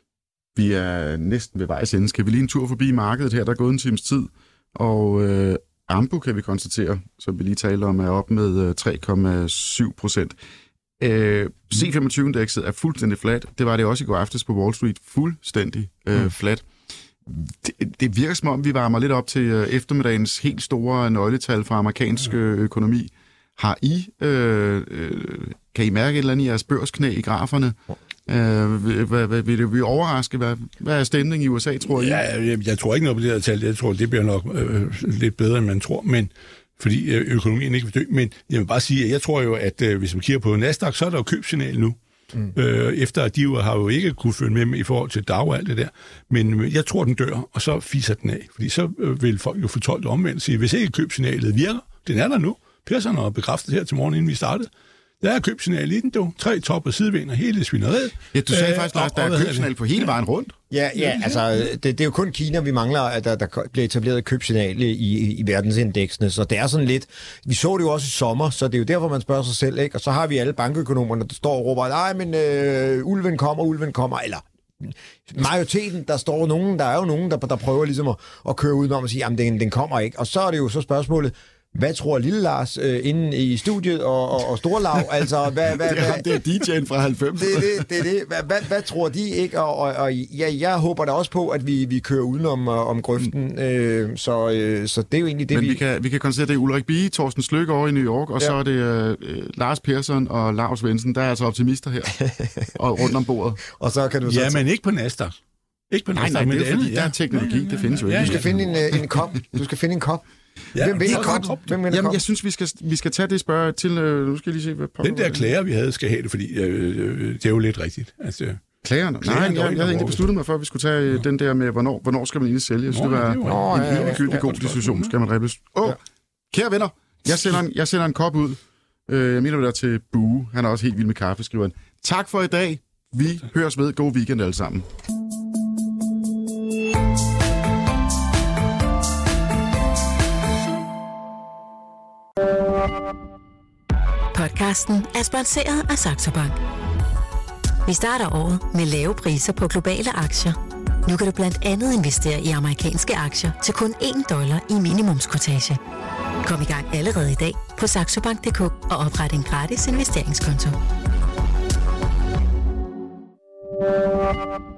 Speaker 2: Vi er næsten ved vejs ende. Skal vi lige en tur forbi markedet her? Der er gået en times tid. Og øh, Ambu, kan vi konstatere, som vi lige talte om, er op med tre komma syv procent. Øh, C femogtyve-indekset er fuldstændig flat. Det var det også i går aftes på Wall Street. Fuldstændig øh, mm. flat. Det, det virker som om, vi varmer lidt op til øh, eftermiddagens helt store nøgletal fra amerikansk øh, økonomi. Har I, øh, øh, kan I mærke et eller andet i jeres børsknæ i graferne? Uh, vil, vil det blive overrasket? Hvad, hvad er stemningen i U S A, tror I?
Speaker 3: Ja, jeg, jeg tror ikke noget på det her tal. Jeg tror, det bliver nok øh, lidt bedre, end man tror, men fordi øh, økonomien ikke vil dø. Men jeg vil bare sige, at jeg tror jo, at øh, hvis man kigger på Nasdaq, så er der jo købsignal nu. Mm. Øh, efter at de jo har jo ikke kunne følge med i forhold til dag og alt det der. Men jeg tror, den dør, og så fiser den af. Fordi så øh, vil folk jo fortolke omvendt og sige, hvis ikke købsignalet virker, den er der nu. Persson har bekræftet her til morgen, inden vi startede. Der er købsignal i den, du. Tre top- og sidevinder, hele svineriet.
Speaker 2: Ja, du sagde øh, faktisk, Lars, der er købsignal på hele vejen rundt.
Speaker 4: Ja, ja, altså, det, det er jo kun Kina, vi mangler, at der, der bliver etableret købsignal i, i, i verdensindeksene, så det er sådan lidt... Vi så det jo også i sommer, så det er jo derfor, man spørger sig selv, ikke? Og så har vi alle bankøkonomerne, der står og råber, nej, men øh, ulven kommer, ulven kommer, eller... Majoriteten, der står nogen, der er jo nogen, der, der prøver ligesom at, at køre udenom og sige, jamen, den, den kommer ikke. Og så er det jo så spørgsmålet, hvad tror Lille Lars øh, inde i studiet og, og, og Storlav? Altså, hvad, hvad,
Speaker 2: det, er, det er D J'en fra halvfems.
Speaker 4: Det er det, det, er det. Hvad, hvad, hvad tror de ikke? Og, og, og ja, jeg håber da også på, at vi, vi kører udenom om grøften. Øh, så, øh, så det er jo egentlig det,
Speaker 2: Men
Speaker 4: vi...
Speaker 2: vi kan, vi kan konstatere, at det er Ulrik Bie, Torsten Sløkke over i New York, og ja. så er det øh, Lars Persson og Lars Svendsen. Der er altså optimister her, og rundt om bordet.
Speaker 4: Og så kan du så
Speaker 3: ja, men ikke på Nasdaq. Ikke på
Speaker 2: Nasdaq, nej, nej, det er fordi, andet, der er teknologi, ja, ja, ja, det findes jo ikke.
Speaker 4: Ja, ja. Du skal finde en, en kop. Du skal finde en kop.
Speaker 3: Ja,
Speaker 4: Hvem vinder kop? Hvem vinder
Speaker 2: Jamen,
Speaker 4: kop?
Speaker 2: jeg synes, vi skal, vi skal tage det spørg til... Øh, nu skal jeg lige se, hvad...
Speaker 3: Den der klager, vi havde, skal have det, fordi øh, øh, det er jo lidt rigtigt. Altså,
Speaker 2: klagerne? Nej, jeg, jeg havde egentlig besluttet mig for, at vi skulle tage øh, den der med, hvornår, hvornår skal man egentlig sælge. Jeg synes, det var en ja, ligegyldig ja, god diskussion. Skal man ribbes? Åh, oh, kære venner, jeg sender en, jeg sender en kop ud. Øh, jeg mener det der til Bue. Han er også helt vild med kaffe, skriver han. Tak for i dag. Vi høres ved. God weekend alle sammen.
Speaker 1: Podcasten er sponsoreret af Saxo Bank. Vi starter året med lave priser på globale aktier. Nu kan du blandt andet investere i amerikanske aktier til kun en dollar i minimumskortage. Kom i gang allerede i dag på saxobank punktum d k og opret en gratis investeringskonto.